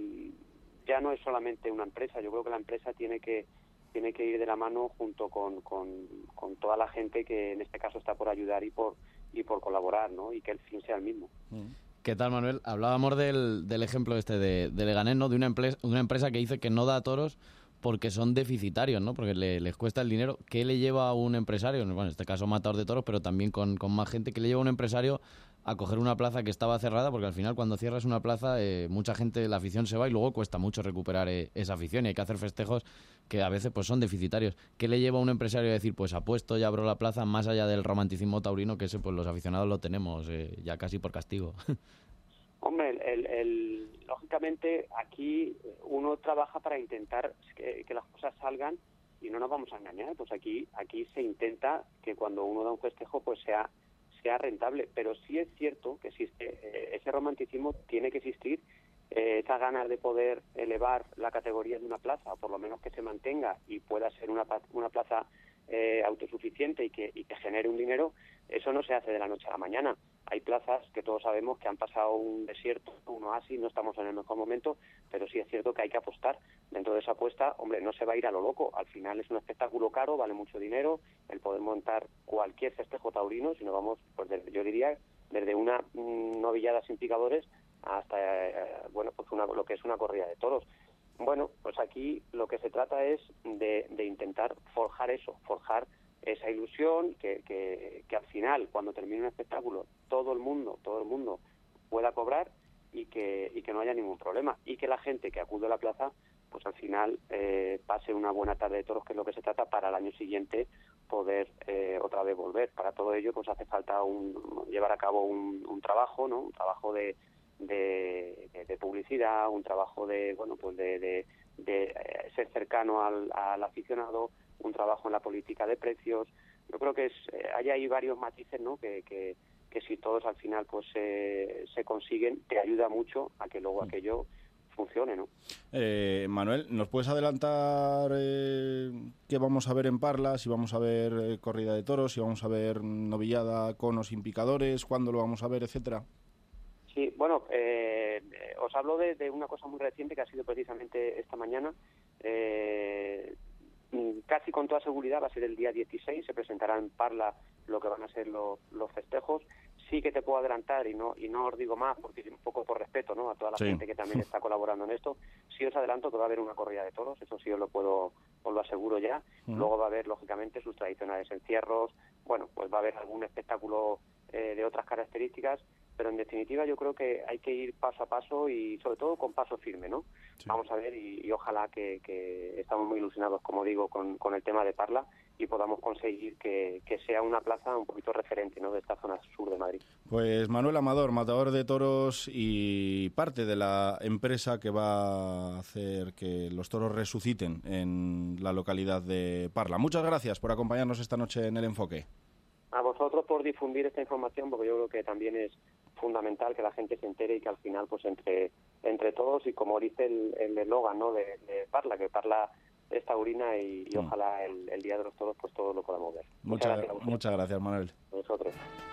S6: ya no es solamente una empresa. Yo creo que la empresa tiene que ir de la mano junto con toda la gente que en este caso está por ayudar y por colaborar, ¿no? Y que el fin sea el mismo.
S3: ¿Qué tal, Manuel? Hablábamos del ejemplo de Leganés, ¿no? De una empresa que dice que no da toros porque son deficitarios, ¿no? Porque les cuesta el dinero. ¿Qué le lleva a un empresario, bueno, en este caso matador de toros, pero también con más gente, qué le lleva a un empresario a coger una plaza que estaba cerrada? Porque al final cuando cierras una plaza, mucha gente, la afición se va y luego cuesta mucho recuperar esa afición y hay que hacer festejos que a veces pues son deficitarios. ¿Qué le lleva a un empresario a decir, pues apuesto y abro la plaza, más allá del romanticismo taurino, que ese pues los aficionados lo tenemos ya casi por castigo?
S6: Hombre, lógicamente aquí uno trabaja para intentar que las cosas salgan y no nos vamos a engañar. Pues aquí se intenta que cuando uno da un festejo pues sea rentable, pero sí es cierto que existe ese romanticismo, tiene que existir esas ganas de poder elevar la categoría de una plaza, o por lo menos que se mantenga y pueda ser una plaza autosuficiente y que genere un dinero. Eso no se hace de la noche a la mañana. Hay plazas que todos sabemos que han pasado un desierto, un oasis, no estamos en el mejor momento, pero sí es cierto que hay que apostar. Dentro de esa apuesta, hombre, no se va a ir a lo loco. Al final es un espectáculo caro, vale mucho dinero, el poder montar cualquier festejo taurino, si no vamos, pues yo diría, desde una novillada sin picadores hasta, pues lo que es una corrida de toros. Bueno, pues aquí lo que se trata es de intentar forjar esa ilusión, que al final, cuando termine un espectáculo, todo el mundo pueda cobrar y que no haya ningún problema. Y que la gente que acude a la plaza, pues al final pase una buena tarde de toros, que es lo que se trata, para el año siguiente poder otra vez volver. Para todo ello, pues hace falta llevar a cabo un trabajo, ¿no? Un trabajo de publicidad, un trabajo de ser cercano al aficionado, un trabajo en la política de precios. Yo creo que hay ahí varios matices, ¿no? Que si todos al final pues se consiguen, te ayuda mucho a que luego aquello funcione, ¿no?
S1: Manuel, ¿nos puedes adelantar qué vamos a ver en Parla? Si vamos a ver corrida de toros, si vamos a ver novillada con o sin picadores, cuándo lo vamos a ver, etcétera.
S6: Sí, bueno, os hablo de una cosa muy reciente que ha sido precisamente esta mañana. Casi con toda seguridad va a ser el día 16, se presentará en Parla lo que van a ser los festejos. Sí que te puedo adelantar, y no os digo más, porque es un poco por respeto, ¿no?, a toda la gente que también está colaborando en esto. Sí os adelanto que va a haber una corrida de toros, eso sí os lo aseguro ya. Luego va a haber, lógicamente, sus tradicionales encierros. Bueno, pues va a haber algún espectáculo de otras características, pero en definitiva yo creo que hay que ir paso a paso y sobre todo con paso firme, ¿no? Sí. Vamos a ver y ojalá que estamos muy ilusionados, como digo, con el tema de Parla y podamos conseguir que sea una plaza un poquito referente, ¿no?, de esta zona sur de Madrid.
S1: Pues Manuel Amador, matador de toros y parte de la empresa que va a hacer que los toros resuciten en la localidad de Parla. Muchas gracias por acompañarnos esta noche en El Enfoque.
S6: A vosotros por difundir esta información, porque yo creo que también es fundamental que la gente se entere y que al final, pues entre todos, y como dice el eslogan, ¿no?, de Parla, que Parla es taurina y ojalá el Día de los Toros pues todo lo podamos ver.
S1: Muchas gracias, Manuel.
S6: A vosotros.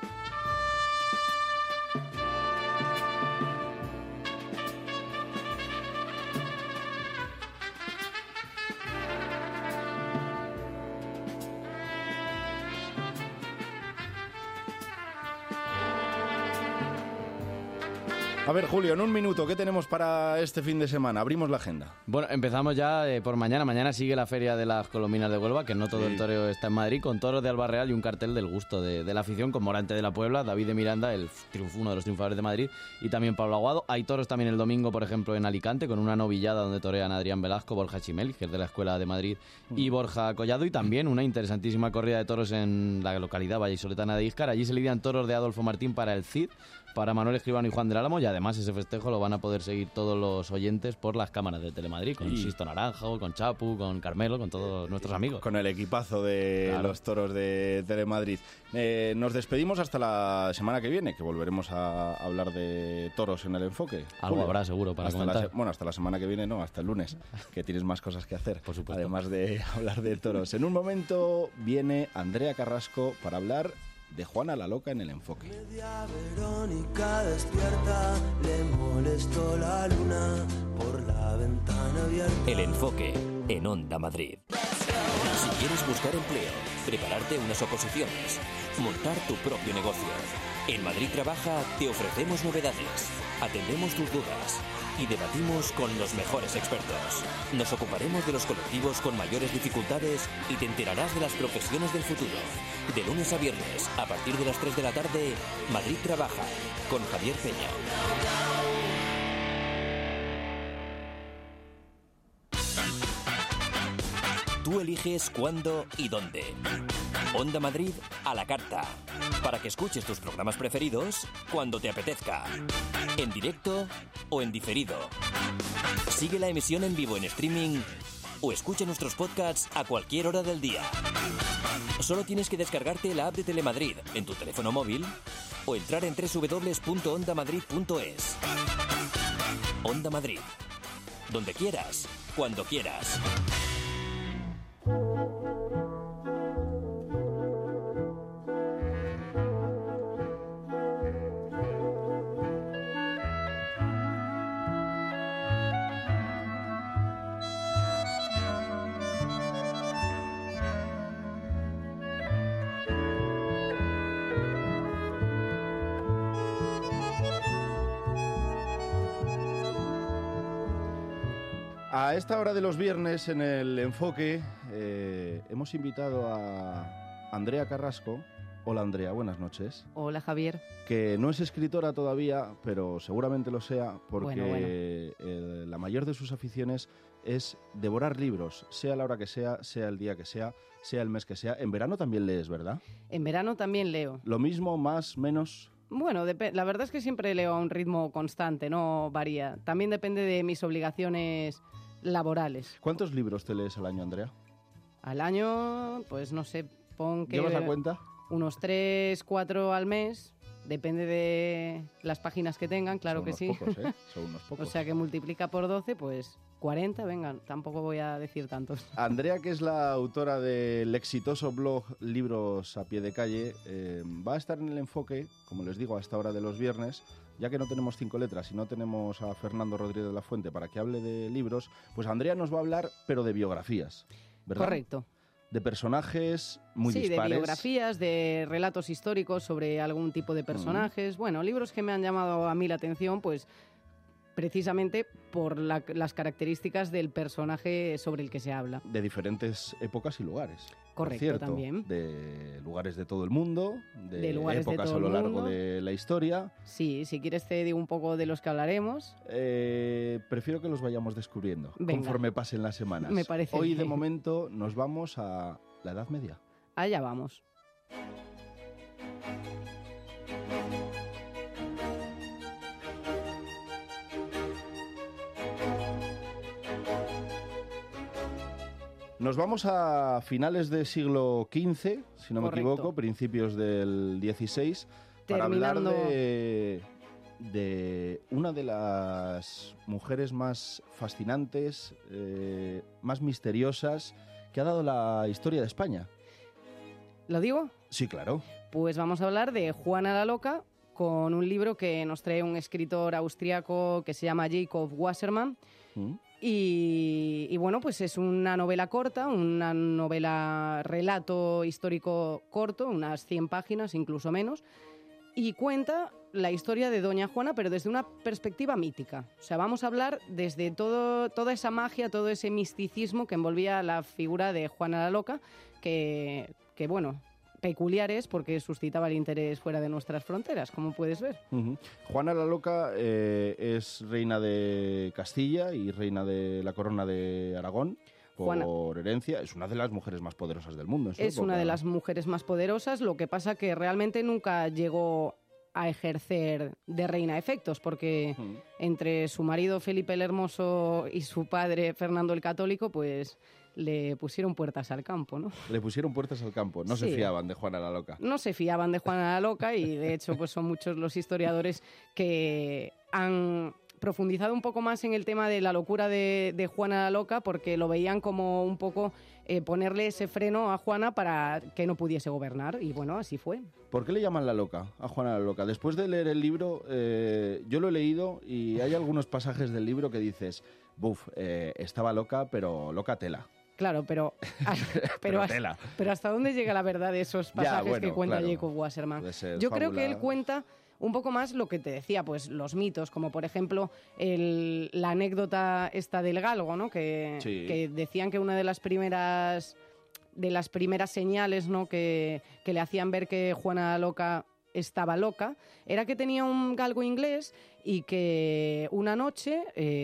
S1: A ver, Julio, en un minuto, ¿qué tenemos para este fin de semana? Abrimos la agenda.
S3: Bueno, empezamos ya por mañana. Mañana sigue la Feria de las Colominas de Huelva, que no todo el toreo está en Madrid, con toros de Alba Real y un cartel del gusto de la afición, con Morante de la Puebla, David de Miranda, uno de los triunfadores de Madrid, y también Pablo Aguado. Hay toros también el domingo, por ejemplo, en Alicante, con una novillada donde torean Adrián Velasco, Borja Chimel, que es de la Escuela de Madrid, y Borja Collado, y también una interesantísima corrida de toros en la localidad vallisoletana de Íscar. Allí se lidian toros de Adolfo Martín para el Cid, para Manuel Escribano y Juan del Álamo, y además ese festejo lo van a poder seguir todos los oyentes por las cámaras de Telemadrid, con Sisto Naranjo, con Chapu, con Carmelo, con todos nuestros amigos.
S1: Con el equipazo de los toros de Telemadrid. Nos despedimos hasta la semana que viene, que volveremos a hablar de toros en el enfoque.
S3: Algo habrá seguro para comentar.
S1: Hasta la semana que viene, no, hasta el lunes, que tienes más cosas que hacer,
S3: por supuesto.
S1: Además de hablar de toros. En un momento viene Andrea Carrasco para hablar de Juana la Loca en el enfoque.
S25: Media Verónica despierta, le molestó la luna por la ventana abierta.
S2: El enfoque en Onda Madrid. Si quieres buscar empleo, prepararte unas oposiciones, montar tu propio negocio, en Madrid Trabaja te ofrecemos novedades, atendemos tus dudas y debatimos con los mejores expertos. Nos ocuparemos de los colectivos con mayores dificultades y te enterarás de las profesiones del futuro. De lunes a viernes, a partir de las 3 de la tarde, Madrid Trabaja, con Javier Peña. Tú eliges cuándo y dónde. Onda Madrid a la carta. Para que escuches tus programas preferidos cuando te apetezca. En directo o en diferido. Sigue la emisión en vivo en streaming o escucha nuestros podcasts a cualquier hora del día. Solo tienes que descargarte la app de Telemadrid en tu teléfono móvil o entrar en www.ondamadrid.es. Onda Madrid. Donde quieras, cuando quieras.
S1: A esta hora de los viernes en el enfoque hemos invitado a Andrea Carrasco. Hola Andrea, buenas noches.
S4: Hola Javier.
S1: Que no es escritora todavía, pero seguramente lo sea, porque la mayor de sus aficiones es devorar libros, sea la hora que sea el día que sea el mes que sea. En verano también lees, ¿verdad?
S4: En verano también leo.
S1: ¿Lo mismo, más, menos?
S4: Bueno, la verdad es que siempre leo a un ritmo constante, no varía. También depende de mis obligaciones laborales.
S1: ¿Cuántos libros te lees al año, Andrea?
S4: Al año, pues no sé, pon que...
S1: ¿Llevas la cuenta?
S4: Unos 3, 4 al mes, depende de las páginas que tengan, claro que sí.
S1: Son unos pocos, ¿eh? Son unos pocos.
S4: O sea que multiplica por 12, pues 40, venga, tampoco voy a decir tantos.
S1: Andrea, que es la autora del exitoso blog Libros a Pie de Calle, va a estar en el enfoque, como les digo, a esta hora de los viernes. Ya que no tenemos 5 letras y no tenemos a Fernando Rodríguez de la Fuente para que hable de libros, pues Andrea nos va a hablar, pero de biografías, ¿verdad?
S4: Correcto.
S1: De personajes muy dispares.
S4: Sí, de biografías, de relatos históricos sobre algún tipo de personajes. Bueno, libros que me han llamado a mí la atención, pues precisamente por las características del personaje sobre el que se habla.
S1: De diferentes épocas y lugares.
S4: Correcto,
S1: cierto,
S4: también.
S1: De lugares de todo el mundo, de
S4: lugares
S1: épocas
S4: de todo
S1: a lo largo
S4: mundo.
S1: de la historia.
S4: Sí, si quieres te digo un poco de los que hablaremos.
S1: Prefiero que los vayamos descubriendo.
S4: Venga.
S1: Conforme pasen las semanas.
S4: Me parece
S1: Hoy,
S4: bien.
S1: de momento, nos vamos a la Edad Media.
S4: Allá vamos.
S1: Nos vamos a finales del siglo XV, si no me
S4: Correcto.
S1: equivoco, principios del XVI, para hablar de una de las mujeres más fascinantes, más misteriosas que ha dado la historia de España.
S4: ¿Lo digo?
S1: Sí, claro.
S4: Pues vamos a hablar de Juana la Loca con un libro que nos trae un escritor austriaco que se llama Jacob Wassermann. Y bueno, pues es una novela corta, una novela relato histórico corto, unas 100 páginas, incluso menos, y cuenta la historia de Doña Juana, pero desde una perspectiva mítica. O sea, vamos a hablar desde toda esa magia, todo ese misticismo que envolvía la figura de Juana la Loca, que bueno, peculiar es porque suscitaba el interés fuera de nuestras fronteras, como puedes ver.
S1: Juana la Loca es reina de Castilla y reina de la corona de Aragón por herencia. Es una de las mujeres más poderosas del mundo.
S4: Es una de las mujeres más poderosas, lo que pasa que realmente nunca llegó a ejercer de reina de efectos, porque entre su marido Felipe el Hermoso y su padre Fernando el Católico, pues le pusieron puertas al campo, ¿no?
S1: Le pusieron puertas al campo, no
S4: Sí.
S1: se fiaban de Juana la Loca.
S4: No se fiaban de Juana la Loca y, de hecho, pues son muchos los historiadores que han profundizado un poco más en el tema de la locura de Juana la Loca, porque lo veían como un poco ponerle ese freno a Juana para que no pudiese gobernar, y bueno, así fue.
S1: ¿Por qué le llaman la loca a Juana la Loca? Después de leer el libro, yo lo he leído y hay algunos pasajes del libro que dices, estaba loca, pero loca tela.
S4: Claro, pero
S1: tela.
S4: pero ¿hasta dónde llega la verdad de esos pasajes
S1: bueno,
S4: que cuenta
S1: claro.
S4: Jacob Wasserman?
S1: Puede ser
S4: Yo creo
S1: fábula.
S4: que él cuenta un poco más lo que te decía, pues los mitos, como por ejemplo la anécdota esta del galgo, ¿no? Que decían que una de las primeras señales, ¿no? que le hacían ver que Juana la Loca estaba loca, era que tenía un galgo inglés y que una noche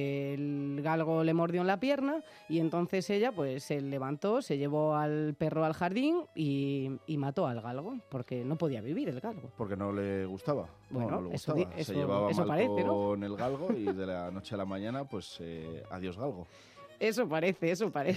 S4: el galgo le mordió en la pierna y entonces ella pues se levantó, se llevó al perro al jardín y mató al galgo, porque no podía vivir el galgo.
S1: Porque no le gustaba.
S4: Bueno,
S1: no le
S4: eso
S1: gustaba.
S4: di- eso-
S1: Se llevaba
S4: eso
S1: mal
S4: parece, ¿no?
S1: con el galgo y de la noche a la mañana, pues adiós galgo.
S4: Eso parece.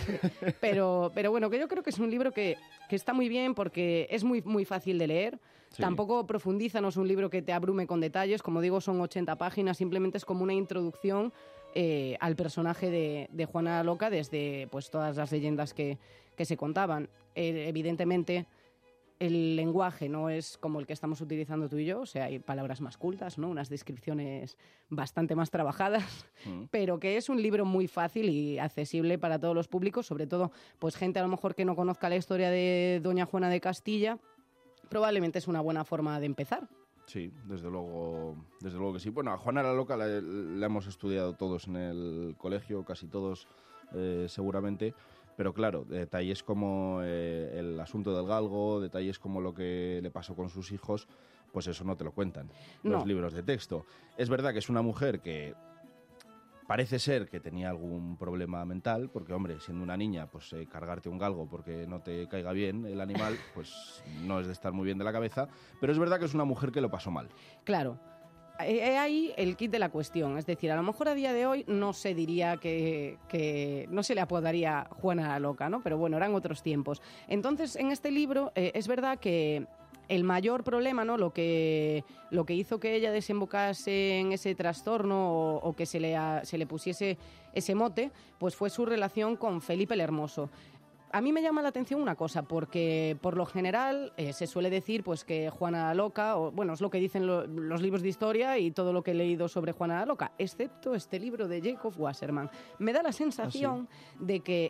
S4: Pero bueno, que yo creo que es un libro que está muy bien porque es muy, muy fácil de leer.
S1: Sí.
S4: Tampoco profundiza, no es un libro que te abrume con detalles. Como digo, son 80 páginas. Simplemente es como una introducción al personaje de Juana la Loca desde pues todas las leyendas que se contaban. Evidentemente, el lenguaje no es como el que estamos utilizando tú y yo, o sea, hay palabras más cultas, ¿no? Unas descripciones bastante más trabajadas, pero que es un libro muy fácil y accesible para todos los públicos, sobre todo pues gente a lo mejor que no conozca la historia de Doña Juana de Castilla, probablemente es una buena forma de empezar.
S1: Sí, desde luego que sí. Bueno, a Juana la Loca la hemos estudiado todos en el colegio, casi todos seguramente. Pero claro, detalles como el asunto del galgo, detalles como lo que le pasó con sus hijos, pues eso no te lo cuentan los
S4: No.
S1: libros de texto. Es verdad que es una mujer que parece ser que tenía algún problema mental, porque, hombre, siendo una niña, pues cargarte un galgo porque no te caiga bien el animal, pues no es de estar muy bien de la cabeza. Pero es verdad que es una mujer que lo pasó mal.
S4: Claro. He ahí el kit de la cuestión. Es decir, a lo mejor a día de hoy no se diría que no se le apodaría Juana la Loca, ¿no? Pero bueno, eran otros tiempos. Entonces, en este libro es verdad que el mayor problema, ¿no? Lo que hizo que ella desembocase en ese trastorno o que se le pusiese ese mote, pues fue su relación con Felipe el Hermoso. A mí me llama la atención una cosa, porque por lo general se suele decir pues que Juana la Loca, o bueno, es lo que dicen los libros de historia y todo lo que he leído sobre Juana la Loca, excepto este libro de Jacob Wasserman. Me da la sensación de que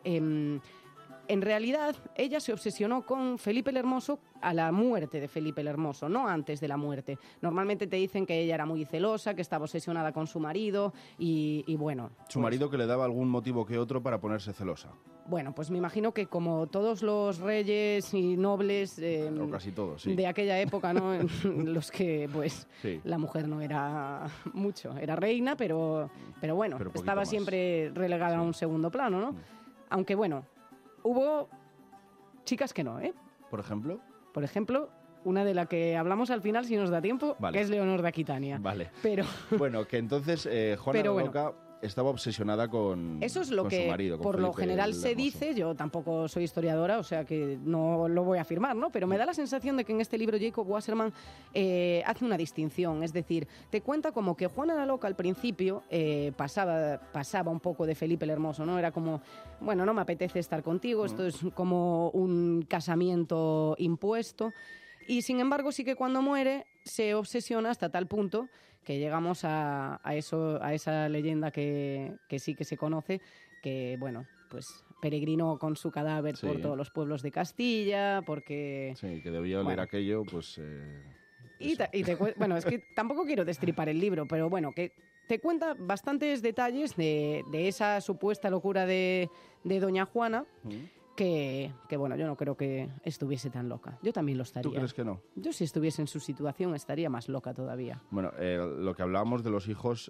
S4: en realidad ella se obsesionó con Felipe el Hermoso a la muerte de Felipe el Hermoso, no antes de la muerte. Normalmente te dicen que ella era muy celosa, que estaba obsesionada con su marido y bueno.
S1: Su marido que le daba algún motivo que otro para ponerse celosa.
S4: Bueno, pues me imagino que como todos los reyes y nobles
S1: O casi todos, sí.
S4: de aquella época, ¿no? En los que pues
S1: Sí.
S4: la mujer no era mucho, era reina, pero bueno,
S1: Pero poquito
S4: estaba
S1: más.
S4: siempre relegada a un segundo plano, ¿no? Aunque bueno, hubo chicas que no, ¿eh?
S1: Por ejemplo.
S4: Por ejemplo, una de la que hablamos al final, si nos da tiempo,
S1: Vale.
S4: que es Leonor de Aquitania.
S1: Vale.
S4: Pero
S1: Bueno, que entonces Juana
S4: Pero
S1: la
S4: bueno.
S1: Loca estaba obsesionada con
S4: eso es lo
S1: con su
S4: que
S1: marido, con
S4: por lo
S1: Felipe
S4: general
S1: el
S4: se
S1: Hermoso.
S4: dice. Yo tampoco soy historiadora, o sea que no lo voy a afirmar, ¿no? Pero me da la sensación de que en este libro Jacob Wasserman hace una distinción. Es decir, te cuenta como que Juana la Loca al principio pasaba un poco de Felipe el Hermoso, ¿no? Era como, bueno, no me apetece estar contigo, esto es como un casamiento impuesto. Y sin embargo, sí que cuando muere se obsesiona hasta tal punto que llegamos a esa leyenda que sí que se conoce, que, bueno, pues peregrinó con su cadáver
S1: Sí.
S4: por todos los pueblos de Castilla, porque...
S1: Sí, que debía oler
S4: Bueno.
S1: aquello, pues...
S4: Bueno, es que tampoco quiero destripar el libro, pero bueno, que te cuenta bastantes detalles de esa supuesta locura de Doña Juana, que bueno, yo no creo que estuviese tan loca. Yo también lo estaría.
S1: ¿Tú crees que no?
S4: Yo si estuviese en su situación estaría más loca todavía.
S1: Bueno, lo que hablábamos de los hijos,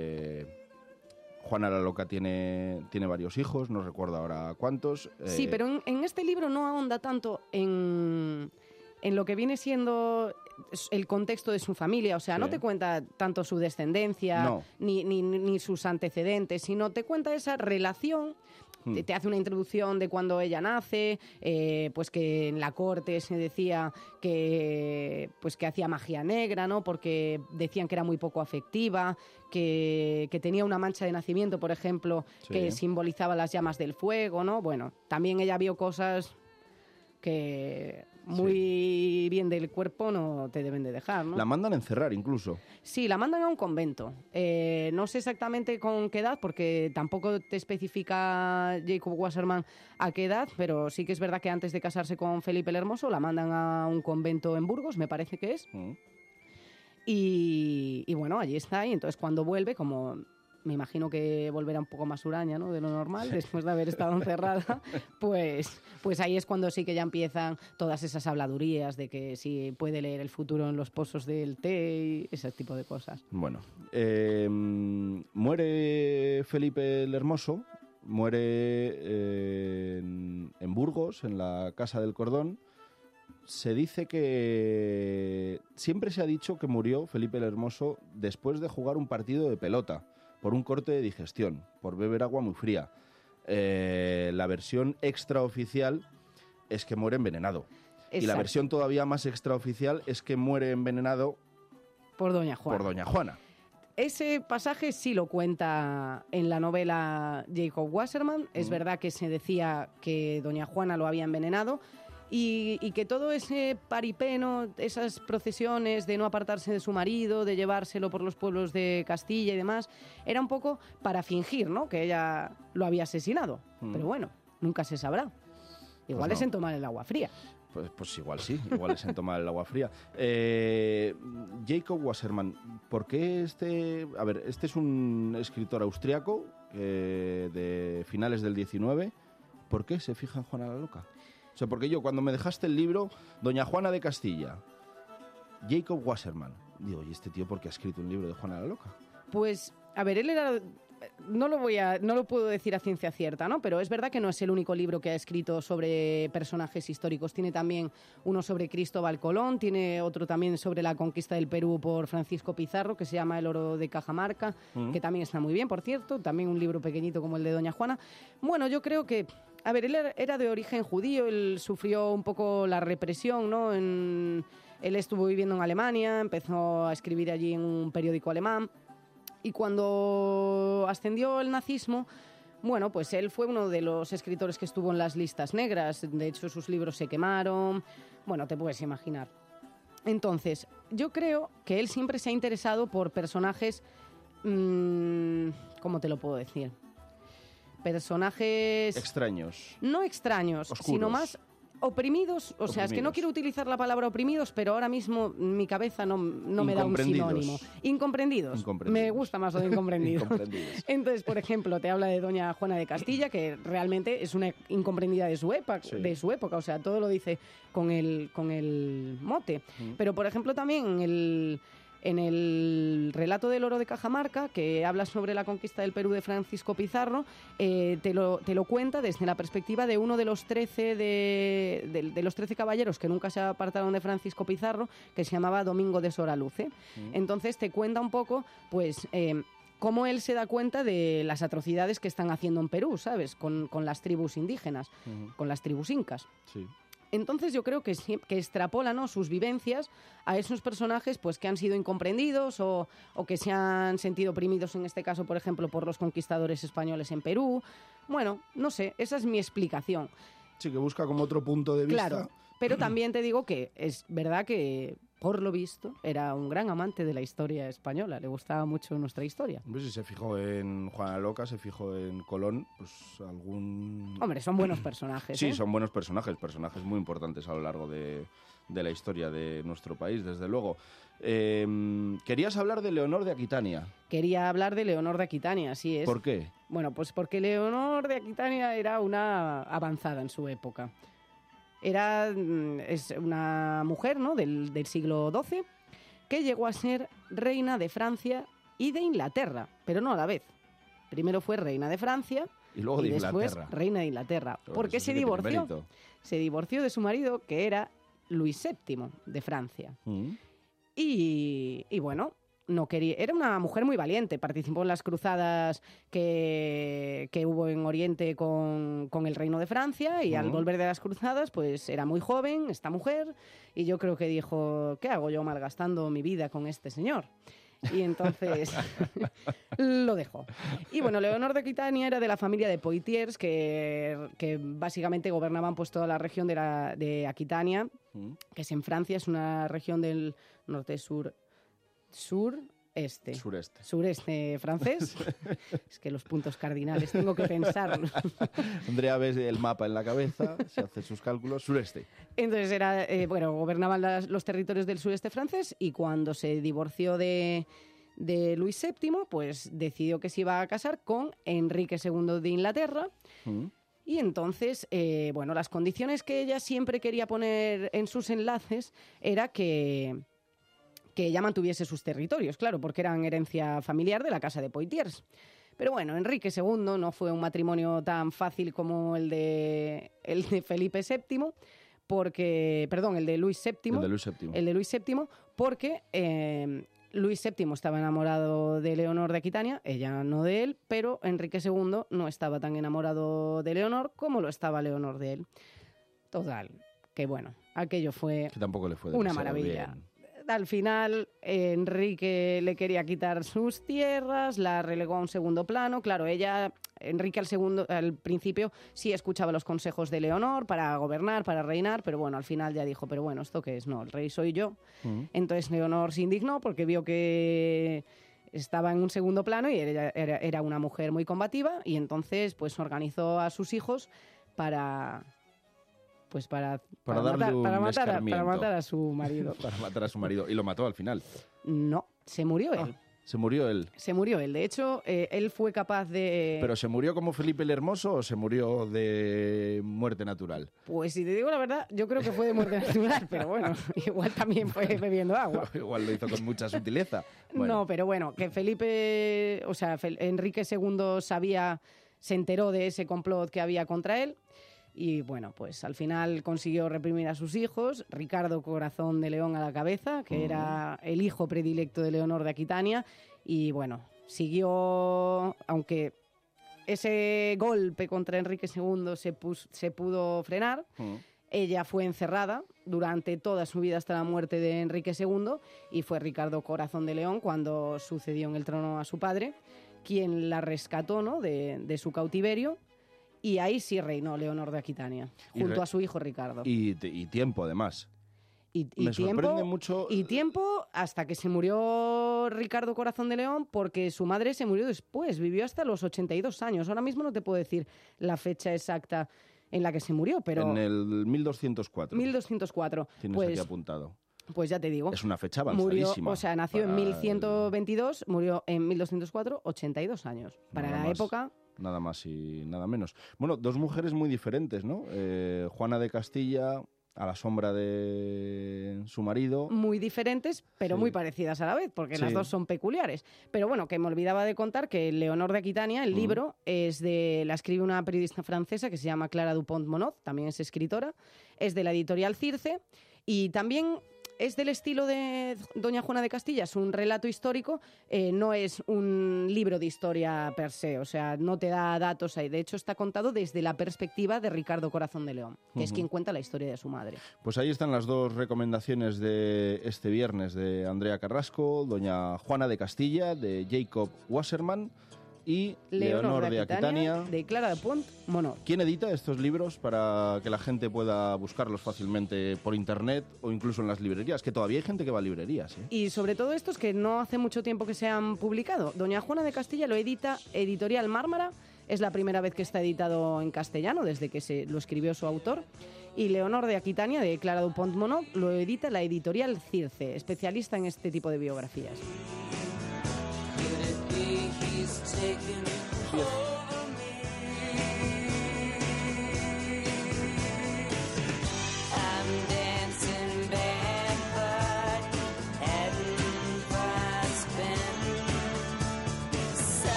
S1: Juana la Loca tiene varios hijos, no recuerdo ahora cuántos.
S4: Sí, pero en este libro no ahonda tanto en en lo que viene siendo el contexto de su familia. O sea, no te cuenta tanto su descendencia ni sus antecedentes, sino te cuenta esa relación. Te hace una introducción de cuando ella nace, pues que en la corte se decía que hacía magia negra, ¿no? Porque decían que era muy poco afectiva, que tenía una mancha de nacimiento, por ejemplo, que simbolizaba las llamas del fuego, ¿no? Bueno, también ella vio cosas que muy bien del cuerpo no te deben de dejar, ¿no?
S1: La mandan a encerrar incluso.
S4: Sí, la mandan a un convento. No sé exactamente con qué edad, porque tampoco te especifica Jacob Wasserman a qué edad, pero sí que es verdad que antes de casarse con Felipe el Hermoso la mandan a un convento en Burgos, me parece que es. Y bueno, allí está, y entonces cuando vuelve, como me imagino que volverá un poco más huraña, ¿no?, de lo normal, después de haber estado encerrada, pues ahí es cuando sí que ya empiezan todas esas habladurías de que si puede leer el futuro en los pozos del té y ese tipo de cosas.
S1: Bueno, muere Felipe el Hermoso, muere en Burgos, en la Casa del Cordón. Se dice que siempre se ha dicho que murió Felipe el Hermoso después de jugar un partido de pelota, por un corte de digestión, por beber agua muy fría. La versión extraoficial es que muere envenenado. Exacto. Y la versión todavía más extraoficial es que muere envenenado
S4: por Doña Juana. Ese pasaje sí lo cuenta en la novela Jacob Wasserman. Es verdad que se decía que Doña Juana lo había envenenado, y que todo ese paripeno, esas procesiones de no apartarse de su marido, de llevárselo por los pueblos de Castilla y demás, era un poco para fingir, ¿no?, que ella lo había asesinado. Pero bueno, nunca se sabrá. Igual es en tomar el agua fría.
S1: Pues igual sí, igual es en tomar el agua fría. Jacob Wasserman, ¿por qué este es un escritor austriaco de finales del 19? ¿Por qué se fija en Juana la Loca? O sea, porque yo, cuando me dejaste el libro, Doña Juana de Castilla, Jacob Wasserman, digo, ¿y este tío por qué ha escrito un libro de Juana la Loca?
S4: Pues, a ver, él era... No lo puedo decir a ciencia cierta, ¿no? Pero es verdad que no es el único libro que ha escrito sobre personajes históricos. Tiene también uno sobre Cristóbal Colón, tiene otro también sobre la conquista del Perú por Francisco Pizarro, que se llama El oro de Cajamarca, que también está muy bien, por cierto. También un libro pequeñito como el de Doña Juana. Bueno, yo creo que... A ver, él era de origen judío, él sufrió un poco la represión, ¿no? Él estuvo viviendo en Alemania, empezó a escribir allí en un periódico alemán, y cuando ascendió el nazismo, bueno, pues él fue uno de los escritores que estuvo en las listas negras. De hecho, sus libros se quemaron. Bueno, te puedes imaginar. Entonces, yo creo que él siempre se ha interesado por personajes... ¿cómo te lo puedo decir? Personajes...
S1: extraños.
S4: No extraños,
S1: oscuros,
S4: sino más oprimidos. O sea, es que no quiero utilizar la palabra oprimidos, pero ahora mismo mi cabeza no me da un sinónimo. Incomprendidos. Me gusta más lo de incomprendidos. Entonces, por ejemplo, te habla de Doña Juana de Castilla, que realmente es una incomprendida de su época. O sea, todo lo dice con el mote. Pero, por ejemplo, también en el relato del oro de Cajamarca, que habla sobre la conquista del Perú de Francisco Pizarro, te lo cuenta desde la perspectiva de uno de los 13 de los 13 caballeros que nunca se apartaron de Francisco Pizarro, que se llamaba Domingo de Soraluce. Entonces te cuenta un poco, pues... cómo él se da cuenta de las atrocidades que están haciendo en Perú, ¿sabes? Con las tribus indígenas, con las tribus incas.
S1: Sí.
S4: Entonces yo creo que extrapola, ¿no?, sus vivencias a esos personajes, pues, que han sido incomprendidos o que se han sentido oprimidos, en este caso, por ejemplo, por los conquistadores españoles en Perú. Bueno, no sé, esa es mi explicación.
S1: Sí, que busca como otro punto de vista.
S4: Claro, pero también te digo que es verdad que, por lo visto, era un gran amante de la historia española. Le gustaba mucho nuestra historia.
S1: Pues si se fijó en Juana la Loca, se fijó en Colón, pues algún...
S4: Hombre, son buenos personajes.
S1: Sí, son buenos personajes muy importantes a lo largo de la historia de nuestro país, desde luego. Querías hablar de Leonor de Aquitania.
S4: Quería hablar de Leonor de Aquitania, así es.
S1: ¿Por qué?
S4: Bueno, pues porque Leonor de Aquitania era una avanzada en su época. Es una mujer, ¿no?, del siglo XII, que llegó a ser reina de Francia y de Inglaterra, pero no a la vez. Primero fue reina de Francia
S1: y luego de
S4: después
S1: Inglaterra.
S4: Reina de Inglaterra. ¿Por qué se divorció? Se divorció de su marido, que era Luis VII de Francia. Y bueno, no quería. Era una mujer muy valiente, participó en las cruzadas que hubo en Oriente con el Reino de Francia, y al volver de las cruzadas, pues era muy joven esta mujer, y yo creo que dijo, ¿qué hago yo malgastando mi vida con este señor? Y entonces lo dejó. Y bueno, Leonor de Aquitania era de la familia de Poitiers, que básicamente gobernaban pues toda la región de Aquitania, que es en Francia, es una región del sureste francés. Es que los puntos cardinales tengo que pensarlos.
S1: Andrea ve el mapa en la cabeza, se hace sus cálculos, sureste.
S4: Entonces gobernaban los territorios del sureste francés, y cuando se divorció de Luis VII, pues decidió que se iba a casar con Enrique II de Inglaterra. Y entonces, las condiciones que ella siempre quería poner en sus enlaces era que ella mantuviese sus territorios, claro, porque eran herencia familiar de la casa de Poitiers. Pero bueno, Enrique II no fue un matrimonio tan fácil como el de Felipe VII, el de Luis VII. El de Luis VII, porque Luis VII estaba enamorado de Leonor de Aquitania, ella no de él, pero Enrique II no estaba tan enamorado de Leonor como lo estaba Leonor de él. Total, que bueno, aquello fue
S1: que tampoco le fue
S4: una maravilla. Bien. Al final, Enrique le quería quitar sus tierras, la relegó a un segundo plano. Claro, Enrique al principio sí escuchaba los consejos de Leonor para gobernar, para reinar, pero bueno, al final ya dijo, pero bueno, ¿esto qué es? No, el rey soy yo. Entonces Leonor se indignó porque vio que estaba en un segundo plano y era una mujer muy combativa, y entonces pues organizó a sus hijos para matar a su marido.
S1: Para matar a su marido. ¿Y lo mató al final?
S4: No, se murió él.
S1: ¿Se murió él?
S4: Se murió él. De hecho, él fue capaz de...
S1: ¿Pero se murió como Felipe el Hermoso o se murió de muerte natural?
S4: Pues si te digo la verdad, yo creo que fue de muerte natural, pero bueno, igual también fue bebiendo agua.
S1: Igual lo hizo con mucha sutileza.
S4: Bueno. No, pero bueno, que Enrique II se enteró de ese complot que había contra él. Y bueno, pues al final consiguió reprimir a sus hijos, Ricardo Corazón de León a la cabeza, que era el hijo predilecto de Leonor de Aquitania, y bueno, siguió, aunque ese golpe contra Enrique II se pudo frenar, ella fue encerrada durante toda su vida hasta la muerte de Enrique II, y fue Ricardo Corazón de León, cuando sucedió en el trono a su padre, quien la rescató, ¿no?, de su cautiverio. Y ahí sí reinó Leonor de Aquitania, junto a su hijo Ricardo.
S1: Y tiempo, además. Me sorprende mucho.
S4: Y tiempo hasta que se murió Ricardo Corazón de León, porque su madre se murió después, vivió hasta los 82 años. Ahora mismo no te puedo decir la fecha exacta en la que se murió, pero...
S1: En el 1204.
S4: 1204.
S1: Tienes aquí apuntado.
S4: Pues ya te digo.
S1: Es una fecha avanzadísima.
S4: Nació en 1122, murió en 1204, 82 años. Para la época...
S1: Nada más y nada menos. Bueno, dos mujeres muy diferentes, ¿no? Juana de Castilla, a la sombra de su marido.
S4: Muy diferentes, pero muy parecidas a la vez, porque las dos son peculiares. Pero bueno, que me olvidaba de contar que Leonor de Aquitania, el libro, la escribe una periodista francesa que se llama Clara Dupont-Monod, también es escritora, es de la editorial Circe, y también... es del estilo de Doña Juana de Castilla, es un relato histórico, no es un libro de historia per se, o sea, no te da datos ahí. De hecho, está contado desde la perspectiva de Ricardo Corazón de León, que es quien cuenta la historia de su madre.
S1: Pues ahí están las dos recomendaciones de este viernes de Andrea Carrasco, Doña Juana de Castilla, de Jacob Wasserman, y Leonor de Aquitania,
S4: de Clara Dupont-Monod.
S1: ¿Quién edita estos libros para que la gente pueda buscarlos fácilmente por internet o incluso en las librerías? Que todavía hay gente que va a librerías, ¿eh?
S4: Y sobre todo estos que no hace mucho tiempo que se han publicado. Doña Juana de Castilla lo edita Editorial Mármara, es la primera vez que está editado en castellano desde que lo escribió su autor. Y Leonor de Aquitania, de Clara Dupont-Monod, lo edita la Editorial Circe, especialista en este tipo de biografías.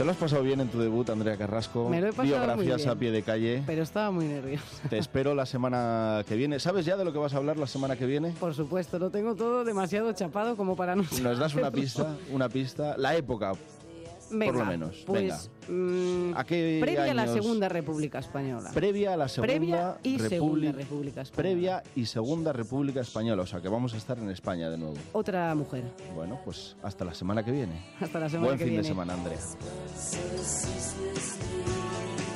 S1: ¿Te lo has pasado bien en tu debut, Andrea Carrasco?
S4: Me lo he pasado
S1: Biografías
S4: muy bien,
S1: a pie de calle.
S4: Pero estaba muy nerviosa.
S1: Te espero la semana que viene. ¿Sabes ya de lo que vas a hablar la semana que viene?
S4: Por supuesto, lo tengo todo demasiado chapado como para no
S1: ¿Nos das una pista? La época,
S4: venga,
S1: por lo menos.
S4: Pues,
S1: venga. ¿A qué
S4: previa a la
S1: años?
S4: Segunda República Española.
S1: Previa a la Segunda
S4: Segunda República Española.
S1: Previa y Segunda República Española. O sea, que vamos a estar en España de nuevo.
S4: Otra mujer.
S1: Bueno, pues hasta la semana que viene.
S4: Hasta la semana
S1: Buen
S4: que
S1: fin
S4: viene.
S1: de semana, Andrea.